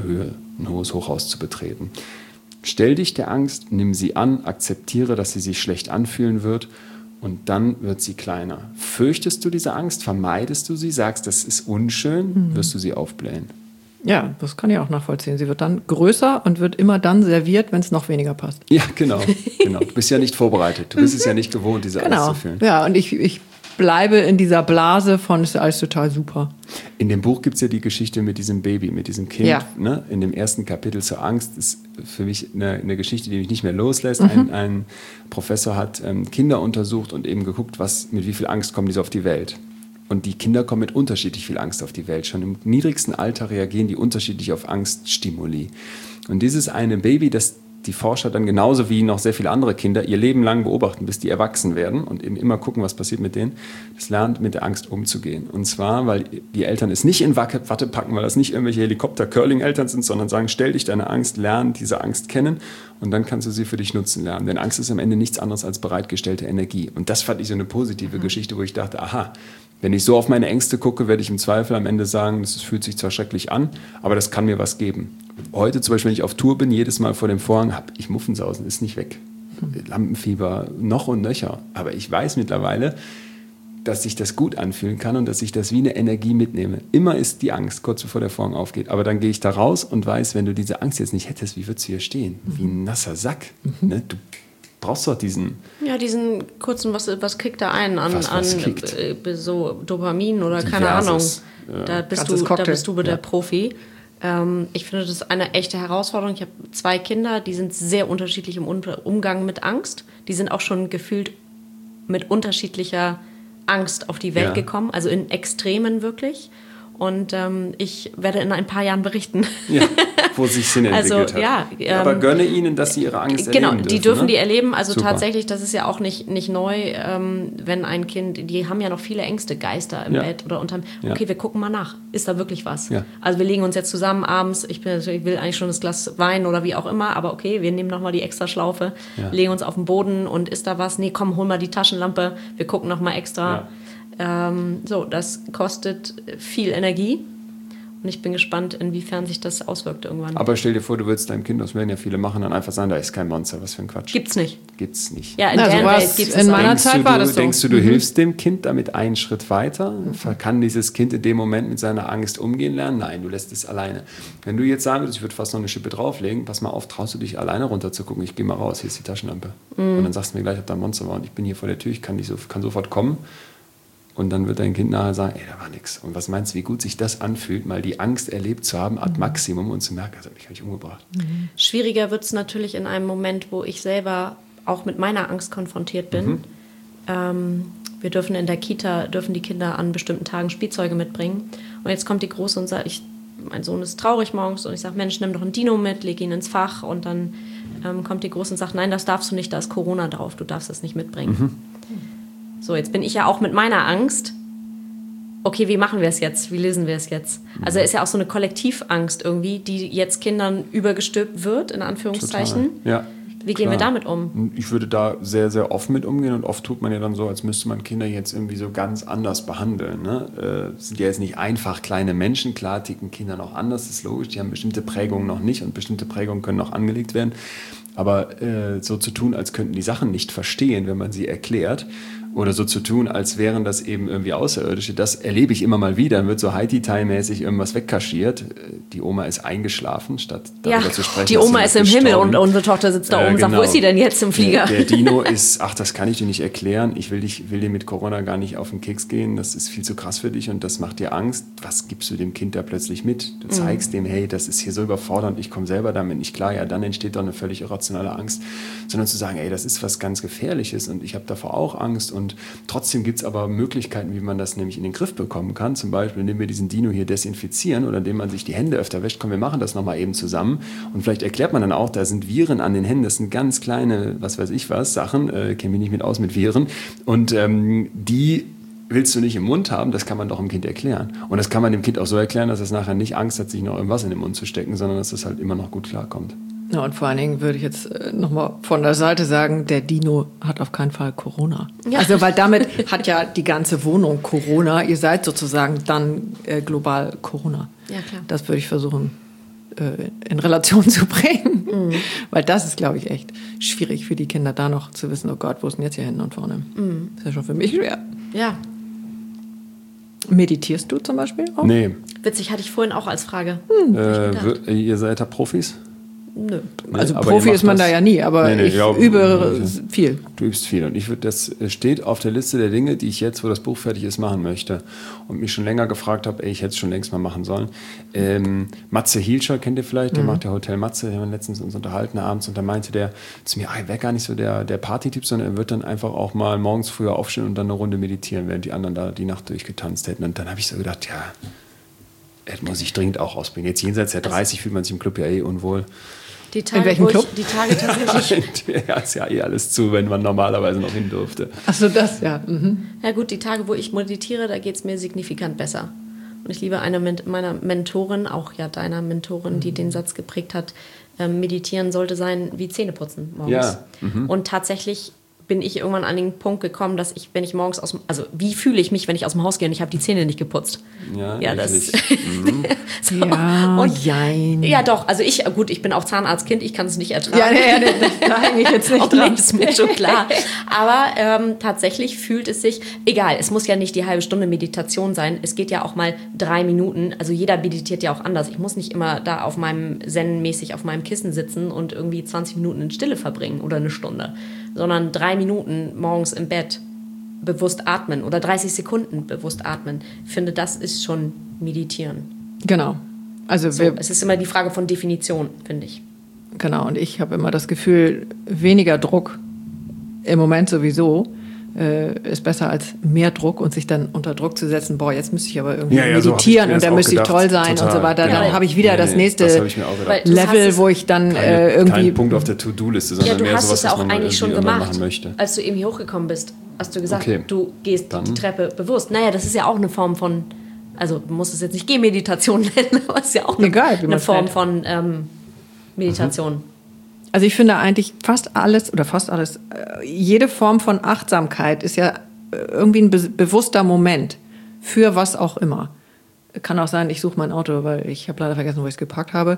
ein hohes Hochhaus zu betreten. Stell dich der Angst, nimm sie an, akzeptiere, dass sie sich schlecht anfühlen wird. Und dann wird sie kleiner. Fürchtest du diese Angst? Vermeidest du sie? Sagst, das ist unschön? Wirst du sie aufblähen? Ja, das kann ich auch nachvollziehen. Sie wird dann größer und wird immer dann serviert, wenn es noch weniger passt. Ja, genau. Du bist ja nicht vorbereitet. Du bist es ja nicht gewohnt, diese Angst zu fühlen. Ja, und ich bleibe in dieser Blase von, ist alles total super. In dem Buch gibt es ja die Geschichte mit diesem Baby, mit diesem Kind. Ja. Ne? In dem ersten Kapitel zur Angst ist für mich eine Geschichte, die mich nicht mehr loslässt. Ein Professor hat Kinder untersucht und eben geguckt, mit wie viel Angst kommen diese auf die Welt. Und die Kinder kommen mit unterschiedlich viel Angst auf die Welt. Schon im niedrigsten Alter reagieren die unterschiedlich auf Angststimuli. Und dieses eine Baby, das die Forscher dann genauso wie noch sehr viele andere Kinder ihr Leben lang beobachten, bis die erwachsen werden und eben immer gucken, was passiert mit denen, das lernt, mit der Angst umzugehen. Und zwar, weil die Eltern es nicht in Watte packen, weil das nicht irgendwelche Helikopter-Curling-Eltern sind, sondern sagen, stell dich deine Angst, lern diese Angst kennen und dann kannst du sie für dich nutzen lernen. Denn Angst ist am Ende nichts anderes als bereitgestellte Energie. Und das fand ich so eine positive Geschichte, wo ich dachte, aha, wenn ich so auf meine Ängste gucke, werde ich im Zweifel am Ende sagen, das fühlt sich zwar schrecklich an, aber das kann mir was geben. Heute zum Beispiel, wenn ich auf Tour bin, jedes Mal vor dem Vorhang, habe ich Muffensausen, ist nicht weg. Lampenfieber, noch und nöcher. Aber ich weiß mittlerweile, dass sich das gut anfühlen kann und dass ich das wie eine Energie mitnehme. Immer ist die Angst, kurz bevor der Vorhang aufgeht. Aber dann gehe ich da raus und weiß, wenn du diese Angst jetzt nicht hättest, wie würdest du hier stehen? Wie ein nasser Sack. Ne? Du brauchst doch diesen... Ja, diesen kurzen, was kriegt da ein an so Dopamin oder Diverses. keine Ahnung. Da bist du der Profi. Ich finde, das ist eine echte Herausforderung. Ich habe 2 Kinder, die sind sehr unterschiedlich im Umgang mit Angst. Die sind auch schon gefühlt mit unterschiedlicher Angst auf die Welt gekommen, also in Extremen wirklich. Und ich werde in ein paar Jahren berichten. Ja, wo sich Sinn entwickelt hat. Ja, aber gönne ihnen, dass sie ihre Angst erleben dürfen. Genau, die dürfen die ne? erleben. Also Super. tatsächlich, das ist ja auch nicht neu, wenn ein Kind, die haben ja noch viele Ängste, Geister im Bett oder unterm... Okay, wir gucken mal nach. Ist da wirklich was? Ja. Also wir legen uns jetzt zusammen abends, ich will eigentlich schon das Glas Wein oder wie auch immer, aber okay, wir nehmen nochmal die extra Schlaufe, legen uns auf den Boden und ist da was? Nee, komm, hol mal die Taschenlampe, wir gucken nochmal extra. Ja. Das kostet viel Energie und ich bin gespannt, inwiefern sich das auswirkt irgendwann. Aber stell dir vor, du würdest deinem Kind, das werden ja viele machen, dann einfach sagen, da ist kein Monster, was für ein Quatsch. Gibt's nicht. Ja, in der Welt gibt's es. In meiner Zeit war das so. Denkst du, du hilfst dem Kind damit einen Schritt weiter? Kann dieses Kind in dem Moment mit seiner Angst umgehen lernen? Nein, du lässt es alleine. Wenn du jetzt sagen würdest, ich würde fast noch eine Schippe drauflegen, pass mal auf, traust du dich alleine runter zu gucken, ich gehe mal raus, hier ist die Taschenlampe. Und dann sagst du mir gleich, ob da ein Monster war und ich bin hier vor der Tür, ich kann sofort kommen. Und dann wird dein Kind nachher sagen, ey, da war nichts. Und was meinst du, wie gut sich das anfühlt, mal die Angst erlebt zu haben, ad maximum und zu merken, also ich habe mich umgebracht. Schwieriger wird es natürlich in einem Moment, wo ich selber auch mit meiner Angst konfrontiert bin. Wir dürfen in der Kita, die Kinder an bestimmten Tagen Spielzeuge mitbringen. Und jetzt kommt die Große und sagt, mein Sohn ist traurig morgens und ich sage, Mensch, nimm doch einen Dino mit, leg ihn ins Fach. Und dann kommt die Große und sagt, nein, das darfst du nicht, da ist Corona drauf, du darfst das nicht mitbringen. So, jetzt bin ich ja auch mit meiner Angst. Okay, wie machen wir es jetzt? Wie lösen wir es jetzt? Also ist ja auch so eine Kollektivangst irgendwie, die jetzt Kindern übergestülpt wird, in Anführungszeichen. Total. Ja, wie gehen wir damit um? Ich würde da sehr, sehr offen mit umgehen und oft tut man ja dann so, als müsste man Kinder jetzt irgendwie so ganz anders behandeln. Ne? Sind ja jetzt nicht einfach kleine Menschen, klar ticken Kinder noch anders, das ist logisch, die haben bestimmte Prägungen noch nicht und bestimmte Prägungen können noch angelegt werden. Aber so zu tun, als könnten die Sachen nicht verstehen, wenn man sie erklärt, oder so zu tun, als wären das eben irgendwie Außerirdische, das erlebe ich immer mal wieder. Dann wird so Haiti-Tai-mäßig irgendwas wegkaschiert. Die Oma ist eingeschlafen, statt darüber zu sprechen. Die Oma ist im Himmel und unsere Tochter sitzt da oben und sagt, wo ist sie denn jetzt im Flieger? Der Dino ist, das kann ich dir nicht erklären. Ich will dir mit Corona gar nicht auf den Keks gehen. Das ist viel zu krass für dich und das macht dir Angst. Was gibst du dem Kind da plötzlich mit? Du zeigst dem, hey, das ist hier so überfordernd, ich komme selber damit nicht klar. Ja, dann entsteht doch eine völlig irrationale Angst. Sondern zu sagen, ey, das ist was ganz Gefährliches und ich habe davor auch Angst. Und trotzdem gibt es aber Möglichkeiten, wie man das nämlich in den Griff bekommen kann. Zum Beispiel, indem wir diesen Dino hier desinfizieren oder indem man sich die Hände öfter wäscht. Komm, wir machen das nochmal eben zusammen. Und vielleicht erklärt man dann auch, da sind Viren an den Händen. Das sind ganz kleine, was weiß ich was, Sachen. Kenne mich nicht mit aus mit Viren. Und die willst du nicht im Mund haben, das kann man doch dem Kind erklären. Und das kann man dem Kind auch so erklären, dass es nachher nicht Angst hat, sich noch irgendwas in den Mund zu stecken, sondern dass es halt immer noch gut klarkommt. Ja, und vor allen Dingen würde ich jetzt nochmal von der Seite sagen, der Dino hat auf keinen Fall Corona. Ja. Also, weil damit hat ja die ganze Wohnung Corona. Ihr seid sozusagen dann global Corona. Ja, klar. Das würde ich versuchen, in Relation zu bringen. Weil das ist, glaube ich, echt schwierig für die Kinder, da noch zu wissen, oh Gott, wo ist denn jetzt hier hinten und vorne? Das ist ja schon für mich schwer. Ja. Meditierst du zum Beispiel auch? Nee. Witzig, hatte ich vorhin auch als Frage. Ihr seid da Profis? Nö. Also Profi ist man da ja nie, aber ich übe viel. Du übst viel und das steht auf der Liste der Dinge, die ich jetzt, wo das Buch fertig ist, machen möchte und mich schon länger gefragt habe, ich hätte es schon längst mal machen sollen. Matze Hielscher kennt ihr vielleicht, der macht ja Hotel Matze, wir haben letztens uns unterhalten abends und da meinte der zu mir, er wäre gar nicht so der Partytyp, sondern er wird dann einfach auch mal morgens früher aufstehen und dann eine Runde meditieren, während die anderen da die Nacht durchgetanzt hätten. Und dann habe ich so gedacht, ja, das muss ich dringend auch ausbringen. Jetzt jenseits der 30 fühlt man sich im Club ja unwohl. Die Tage, in welchem Club? Die Tage tatsächlich. Ja, ist ja alles zu, wenn man normalerweise noch hin durfte. Ach so, das, ja. Ja gut, die Tage, wo ich meditiere, da geht es mir signifikant besser. Und ich liebe eine meiner Mentorin, auch ja deiner Mentorin, die den Satz geprägt hat, meditieren sollte sein wie Zähneputzen morgens. Ja. Und tatsächlich bin ich irgendwann an den Punkt gekommen, dass ich, wenn ich morgens wie fühle ich mich, wenn ich aus dem Haus gehe und ich habe die Zähne nicht geputzt? Ja, das. So, jein. Ja, doch. Also ich bin auch Zahnarztkind, ich kann es nicht ertragen. Da hänge ich jetzt nicht Auch dran. das ist mir schon klar. Aber tatsächlich fühlt es sich, egal, es muss ja nicht die halbe Stunde Meditation sein. Es geht ja auch mal 3 Minuten. Also jeder meditiert ja auch anders. Ich muss nicht immer da auf meinem Zen-mäßig auf meinem Kissen sitzen und irgendwie 20 Minuten in Stille verbringen oder eine Stunde. Sondern 3 Minuten morgens im Bett bewusst atmen oder 30 Sekunden bewusst atmen. Ich finde, das ist schon Meditieren. Genau. Also Es ist immer die Frage von Definition, finde ich. Genau, und ich habe immer das Gefühl, weniger Druck im Moment sowieso ist besser als mehr Druck und sich dann unter Druck zu setzen, boah, jetzt müsste ich aber irgendwie meditieren und dann müsste ich toll sein und so weiter. Dann habe ich wieder das nächste Level, wo ich dann irgendwie... Kein Punkt auf der To-Do-Liste, sondern du mehr hast sowas, es ja was auch man eigentlich schon irgendwann gemacht, machen möchte. als du eben hier hochgekommen bist. Hast du gesagt, Okay. du gehst die Treppe bewusst. Naja, das ist ja auch eine Form von, also du musst es jetzt nicht Gehmeditation nennen, aber es ist ja auch eine Form von Meditation. Also ich finde eigentlich fast alles, jede Form von Achtsamkeit ist ja irgendwie ein bewusster Moment für was auch immer. Kann auch sein, ich suche mein Auto, weil ich habe leider vergessen, wo ich es geparkt habe.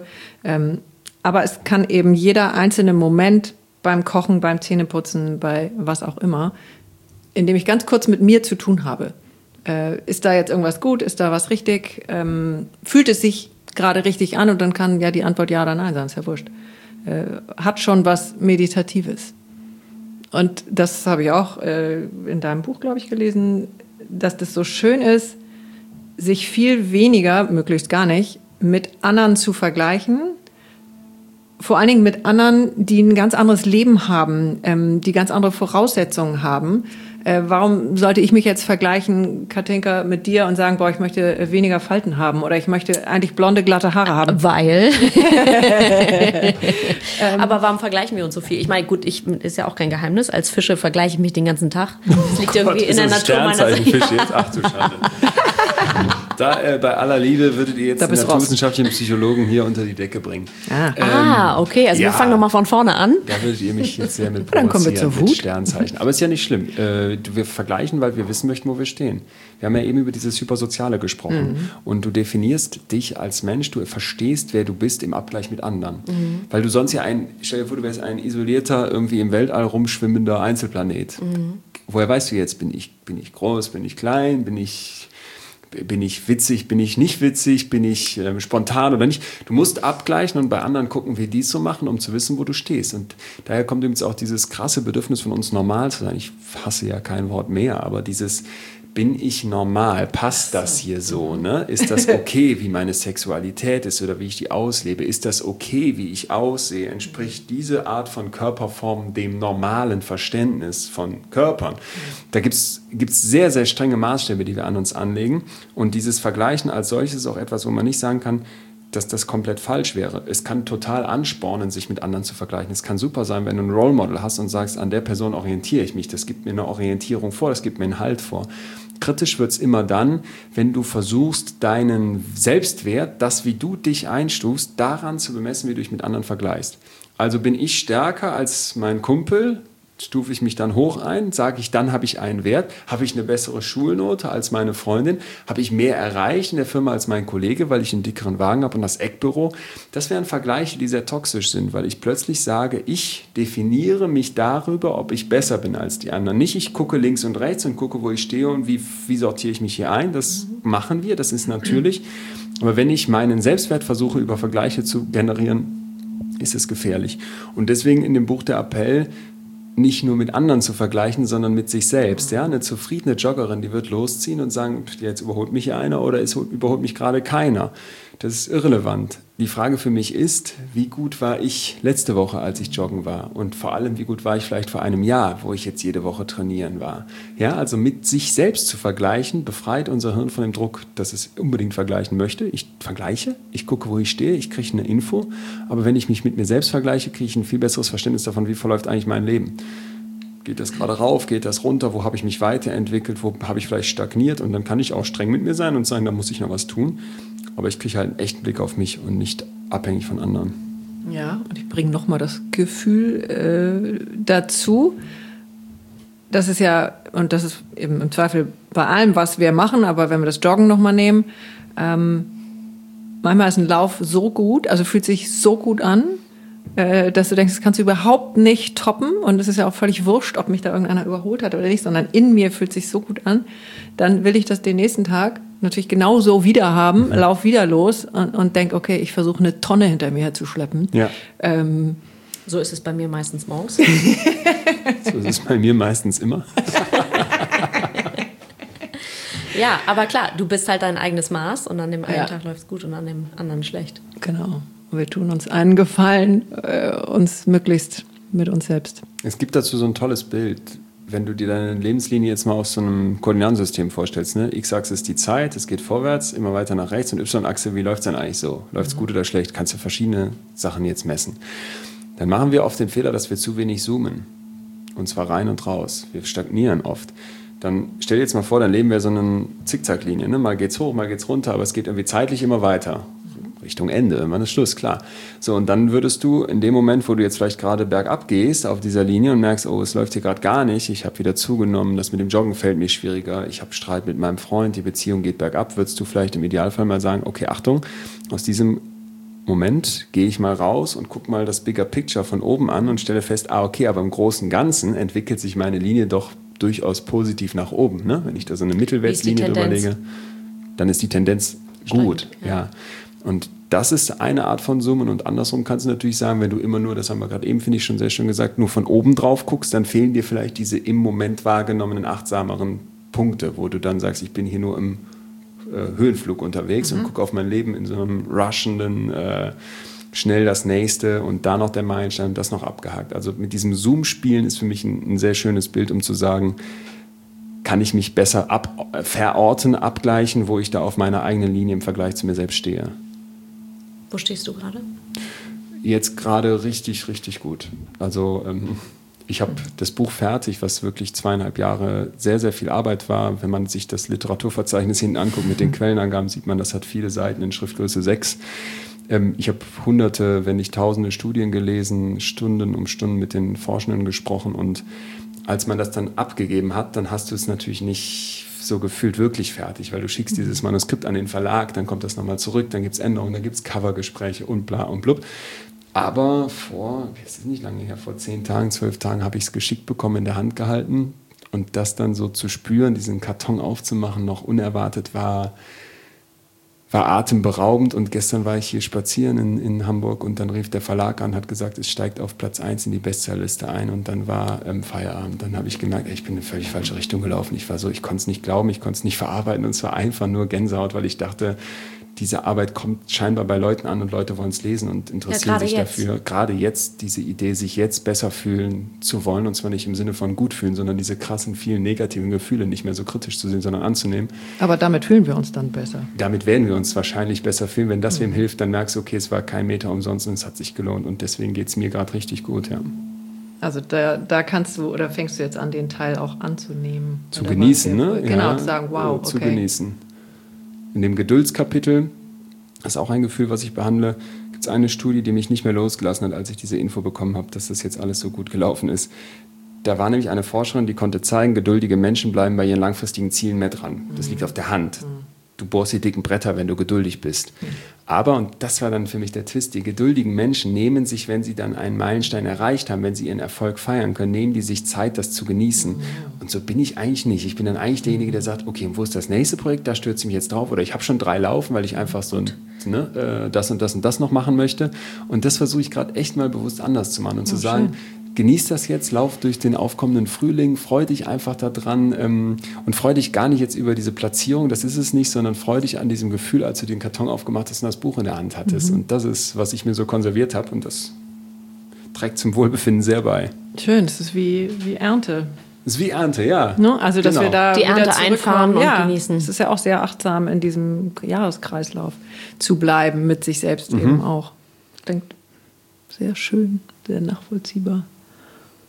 Aber es kann eben jeder einzelne Moment beim Kochen, beim Zähneputzen, bei was auch immer, in dem ich ganz kurz mit mir zu tun habe. Ist da jetzt irgendwas gut? Ist da was richtig? Fühlt es sich gerade richtig an? Und dann kann ja die Antwort ja oder nein sein, ist ja wurscht. Hat schon was Meditatives. Und das habe ich auch in deinem Buch, glaube ich, gelesen, dass das so schön ist, sich viel weniger, möglichst gar nicht, mit anderen zu vergleichen. Vor allen Dingen mit anderen, die ein ganz anderes Leben haben, die ganz andere Voraussetzungen haben. Warum sollte ich mich jetzt vergleichen, Katinka, mit dir und sagen, boah, ich möchte weniger Falten haben oder ich möchte eigentlich blonde, glatte Haare haben? Weil. Aber warum vergleichen wir uns so viel? Ich meine, gut, ist ja auch kein Geheimnis. Als Fische vergleiche ich mich den ganzen Tag. Das liegt irgendwie in der Natur meiner Fisch jetzt? Ach du Schande. Bei aller Liebe würdet ihr jetzt den naturwissenschaftlichen Psychologen hier unter die Decke bringen. Okay, also wir fangen nochmal von vorne an. Da würdet ihr mich jetzt sehr mit provozieren, dann kommen wir zur Wut. Mit Sternzeichen. Aber ist ja nicht schlimm. Wir vergleichen, weil wir wissen möchten, wo wir stehen. Wir haben ja eben über dieses Hypersoziale gesprochen. Und du definierst dich als Mensch, du verstehst, wer du bist im Abgleich mit anderen. Weil du sonst ja stell dir vor, du wärst ein isolierter, irgendwie im Weltall rumschwimmender Einzelplanet. Woher weißt du jetzt, bin ich groß, bin ich klein, bin ich witzig, bin ich nicht witzig, bin ich spontan oder nicht. Du musst abgleichen und bei anderen gucken, wie die es so machen, um zu wissen, wo du stehst. Und daher kommt übrigens auch dieses krasse Bedürfnis von uns, normal zu sein. Ich hasse ja kein Wort mehr, aber dieses, bin ich normal? Passt das hier so? Ne? Ist das okay, wie meine Sexualität ist oder wie ich die auslebe? Ist das okay, wie ich aussehe? Entspricht diese Art von Körperform dem normalen Verständnis von Körpern? Da gibt's sehr, sehr strenge Maßstäbe, die wir an uns anlegen. Und dieses Vergleichen als solches ist auch etwas, wo man nicht sagen kann, dass das komplett falsch wäre. Es kann total anspornen, sich mit anderen zu vergleichen. Es kann super sein, wenn du ein Role Model hast und sagst, an der Person orientiere ich mich. Das gibt mir eine Orientierung vor, das gibt mir einen Halt vor. Kritisch wird es immer dann, wenn du versuchst, deinen Selbstwert, das, wie du dich einstufst, daran zu bemessen, wie du dich mit anderen vergleichst. Also bin ich stärker als mein Kumpel, stufe ich mich dann hoch ein, sage ich, dann habe ich einen Wert, habe ich eine bessere Schulnote als meine Freundin, habe ich mehr erreicht in der Firma als mein Kollege, weil ich einen dickeren Wagen habe und das Eckbüro. Das wären Vergleiche, die sehr toxisch sind, weil ich plötzlich sage, ich definiere mich darüber, ob ich besser bin als die anderen. Nicht, ich gucke links und rechts und gucke, wo ich stehe und wie sortiere ich mich hier ein. Das machen wir, das ist natürlich. Aber wenn ich meinen Selbstwert versuche, über Vergleiche zu generieren, ist es gefährlich. Und deswegen in dem Buch der Appell, nicht nur mit anderen zu vergleichen, sondern mit sich selbst. Ja? Eine zufriedene Joggerin, die wird losziehen und sagen, jetzt überholt mich hier einer oder überholt mich gerade keiner. Das ist irrelevant. Die Frage für mich ist, wie gut war ich letzte Woche, als ich joggen war? Und vor allem, wie gut war ich vielleicht vor einem Jahr, wo ich jetzt jede Woche trainieren war? Ja, also mit sich selbst zu vergleichen, befreit unser Hirn von dem Druck, dass es unbedingt vergleichen möchte. Ich vergleiche, ich gucke, wo ich stehe, ich kriege eine Info. Aber wenn ich mich mit mir selbst vergleiche, kriege ich ein viel besseres Verständnis davon, wie verläuft eigentlich mein Leben. geht das gerade rauf, geht das runter, wo habe ich mich weiterentwickelt, wo habe ich vielleicht stagniert und dann kann ich auch streng mit mir sein und sagen, da muss ich noch was tun. Aber ich kriege halt einen echten Blick auf mich und nicht abhängig von anderen. Ja, und ich bringe nochmal das Gefühl dazu. Das ist ja, und das ist eben im Zweifel bei allem, was wir machen, aber wenn wir das Joggen nochmal nehmen, manchmal ist ein Lauf so gut, also fühlt sich so gut an, dass du denkst, das kannst du überhaupt nicht toppen und es ist ja auch völlig wurscht, ob mich da irgendeiner überholt hat oder nicht, sondern in mir fühlt sich so gut an, dann will ich das den nächsten Tag natürlich genauso wieder haben, lauf wieder los und denk, okay, ich versuche eine Tonne hinter mir herzuschleppen. Ja. So ist es bei mir meistens morgens. So ist es bei mir meistens immer. Ja, aber klar, du bist halt dein eigenes Maß und an dem einen Ja. Tag läuft es gut und an dem anderen schlecht. Genau. Und wir tun uns einen Gefallen, uns möglichst mit uns selbst. Es gibt dazu so ein tolles Bild, wenn du dir deine Lebenslinie jetzt mal auf so einem Koordinatensystem vorstellst. Ne? X-Achse ist die Zeit, es geht vorwärts, immer weiter nach rechts und Y-Achse, wie läuft es denn eigentlich so? Läuft es gut oder schlecht? Kannst du verschiedene Sachen jetzt messen. Dann machen wir oft den Fehler, dass wir zu wenig zoomen. Und zwar rein und raus. Wir stagnieren oft. Dann stell dir jetzt mal vor, dann leben wir so eine Zickzacklinie. Ne? Mal geht's hoch, mal geht's runter, aber es geht irgendwie zeitlich immer weiter. Richtung Ende, irgendwann ist Schluss, klar. So, und dann würdest du in dem Moment, wo du jetzt vielleicht gerade bergab gehst auf dieser Linie und merkst, oh, es läuft hier gerade gar nicht, ich habe wieder zugenommen, das mit dem Joggen fällt mir schwieriger, ich habe Streit mit meinem Freund, die Beziehung geht bergab, würdest du vielleicht im Idealfall mal sagen, okay, Achtung, aus diesem Moment gehe ich mal raus und gucke mal das Bigger Picture von oben an und stelle fest, okay, aber im Großen und Ganzen entwickelt sich meine Linie doch durchaus positiv nach oben. Ne? Wenn ich da so eine Mittelwertslinie drüber lege, dann ist die Tendenz gut. Ja. Und das ist eine Art von Summen und andersrum kannst du natürlich sagen, wenn du immer nur, das haben wir gerade eben, finde ich schon sehr schön gesagt, nur von oben drauf guckst, dann fehlen dir vielleicht diese im Moment wahrgenommenen, achtsameren Punkte, wo du dann sagst, ich bin hier nur im Höhenflug unterwegs und gucke auf mein Leben in so einem rushenden, schnell das Nächste und da noch der Meilenstein und das noch abgehakt. Also mit diesem Zoom-Spielen ist für mich ein sehr schönes Bild, um zu sagen, kann ich mich besser verorten, abgleichen, wo ich da auf meiner eigenen Linie im Vergleich zu mir selbst stehe. Wo stehst du gerade? Jetzt gerade richtig, richtig gut. Also ich habe das Buch fertig, was wirklich 2,5 Jahre sehr, sehr viel Arbeit war. Wenn man sich das Literaturverzeichnis hinten anguckt mit den Quellenangaben, sieht man, das hat viele Seiten in Schriftgröße 6. Ich habe Hunderte, wenn nicht Tausende Studien gelesen, Stunden um Stunden mit den Forschenden gesprochen und als man das dann abgegeben hat, dann hast du es natürlich nicht so gefühlt wirklich fertig, weil du schickst dieses Manuskript an den Verlag, dann kommt das nochmal zurück, dann gibt es Änderungen, dann gibt es Covergespräche und bla und blub. Aber es ist nicht lange her, vor 10 Tagen, 12 Tagen habe ich es geschickt bekommen, in der Hand gehalten und das dann so zu spüren, diesen Karton aufzumachen, noch unerwartet war atemberaubend und gestern war ich hier spazieren in Hamburg und dann rief der Verlag an, hat gesagt, es steigt auf Platz 1 in die Bestsellerliste ein und dann war Feierabend. Dann habe ich gemerkt, ich bin in eine völlig falsche Richtung gelaufen. Ich konnte es nicht glauben, ich konnte es nicht verarbeiten und es war einfach nur Gänsehaut, weil ich dachte, diese Arbeit kommt scheinbar bei Leuten an und Leute wollen es lesen und interessieren sich dafür. Gerade jetzt, diese Idee, sich jetzt besser fühlen zu wollen und zwar nicht im Sinne von gut fühlen, sondern diese krassen, vielen negativen Gefühle nicht mehr so kritisch zu sehen, sondern anzunehmen. Aber damit fühlen wir uns dann besser. Damit werden wir uns wahrscheinlich besser fühlen. Wenn das wem hilft, dann merkst du, okay, es war kein Meter umsonst und es hat sich gelohnt und deswegen geht es mir gerade richtig gut, ja. Also da kannst du, oder fängst du jetzt an, den Teil auch anzunehmen. Zu genießen, ne? Genau, ja, zu sagen, wow, okay. Zu genießen. In dem Geduldskapitel, das ist auch ein Gefühl, was ich behandle, gibt es eine Studie, die mich nicht mehr losgelassen hat, als ich diese Info bekommen habe, dass das jetzt alles so gut gelaufen ist. Da war nämlich eine Forscherin, die konnte zeigen, geduldige Menschen bleiben bei ihren langfristigen Zielen mehr dran. Das liegt auf der Hand. Du bohrst die dicken Bretter, wenn du geduldig bist. Aber, und das war dann für mich der Twist, die geduldigen Menschen nehmen sich, wenn sie dann einen Meilenstein erreicht haben, wenn sie ihren Erfolg feiern können, nehmen die sich Zeit, das zu genießen. Und so bin ich eigentlich nicht. Ich bin dann eigentlich derjenige, der sagt, okay, wo ist das nächste Projekt, da stürze ich mich jetzt drauf. Oder ich habe schon 3 laufen, weil ich einfach so das und das und das noch machen möchte. Und das versuche ich gerade echt mal bewusst anders zu machen und zu sagen, genieß das jetzt, lauf durch den aufkommenden Frühling, freu dich einfach daran und freu dich gar nicht jetzt über diese Platzierung, das ist es nicht, sondern freu dich an diesem Gefühl, als du den Karton aufgemacht hast und das Buch in der Hand hattest. Und das ist, was ich mir so konserviert habe und das trägt zum Wohlbefinden sehr bei. Schön, das ist wie Ernte. Das ist wie Ernte, ja. Ne? Also, dass wir da die Ernte einfahren und genießen. Es ist ja auch sehr achtsam, in diesem Jahreskreislauf zu bleiben, mit sich selbst eben auch. Klingt sehr schön, sehr nachvollziehbar.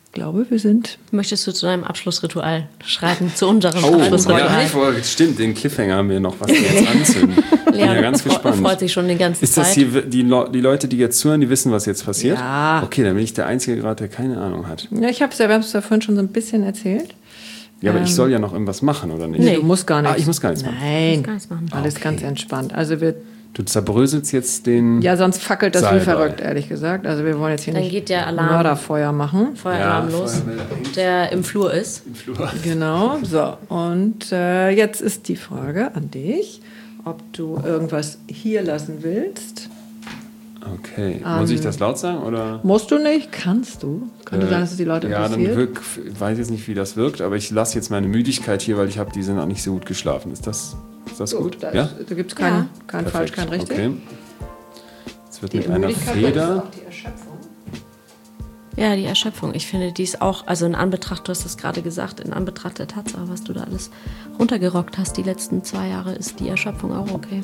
glaube, wir sind... Möchtest du zu deinem Abschlussritual schreiten? Zu unserem Oh, Abschlussritual? ja, stimmt, den Cliffhanger haben wir noch, was wir jetzt anzünden. Ich bin ja ganz gespannt. Freut sich schon die ganze Ist das Zeit. die Leute, die jetzt zuhören, die wissen, was jetzt passiert? Ja. Okay, dann bin ich der Einzige gerade, der keine Ahnung hat. Ja, wir haben es ja vorhin schon so ein bisschen erzählt. Ja, aber ich soll ja noch irgendwas machen, oder nicht? Nee, du musst gar nichts. Ich muss gar nichts machen. Nein, gar nichts machen. alles Okay. ganz entspannt. Also wir... Du zerbröselst jetzt den... Ja, sonst fackelt das wie Salbei. verrückt, ehrlich gesagt. Also wir wollen jetzt hier Dann nicht geht der Alarm. Mörderfeuer machen. Feueralarm los, Feuerwehr hängt der im Flur ist. im Flur. Genau, so. Und jetzt ist die Frage an dich, ob du irgendwas hier lassen willst. Okay. Muss ich das laut sagen, oder? Musst du nicht, kannst du. Könnte sein, dass es die Leute Ja, interessiert. ich weiß jetzt nicht, wie das wirkt, aber ich lasse jetzt meine Müdigkeit hier, weil die sind auch nicht so gut geschlafen. Ist das gut? Da, Ja? da gibt es kein Perfekt. falsch, kein richtig. Okay. Jetzt wird Die mit einer Müdigkeit Feder... ist auch die Erschöpfung. Ja, die Erschöpfung. Ich finde, die ist auch, also in Anbetracht, du hast es gerade gesagt, in Anbetracht der Tatsache, was du da alles runtergerockt hast, die letzten 2 Jahre, ist die Erschöpfung auch okay.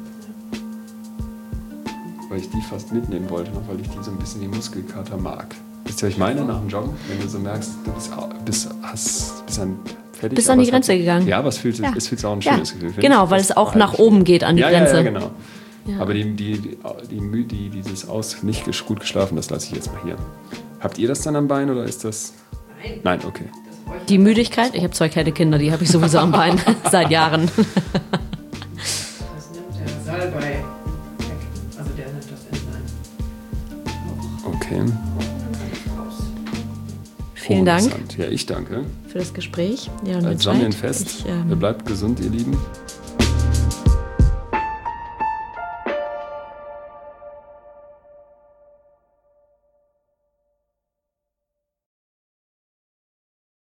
Weil ich die fast mitnehmen wollte, noch weil ich die so ein bisschen wie Muskelkater mag. Wisst ihr, was ich meine nach dem Joggen? Wenn du so merkst, du bist fertig. Bist an aber die es Grenze hat- gegangen. Ja, aber es fühlt sich auch ein schönes Gefühl. finde Genau, ich. weil Das es auch behalte nach ich. oben geht an die Grenze. Ja, genau. Ja. Aber dieses nicht gut geschlafen, das lasse ich jetzt mal hier. Habt ihr das dann am Bein oder ist das... Nein, okay. Die Müdigkeit, ich habe 2 kleine Kinder, die habe ich sowieso am Bein seit Jahren. Das nimmt der Salbei weg. Also der nimmt das Enzyme Okay. raus. Vielen Dank Interessant. Ja, ich danke. für das Gespräch. Ja, und Als Menschheit. Sonnenfest. Ich, Bleibt gesund, ihr Lieben.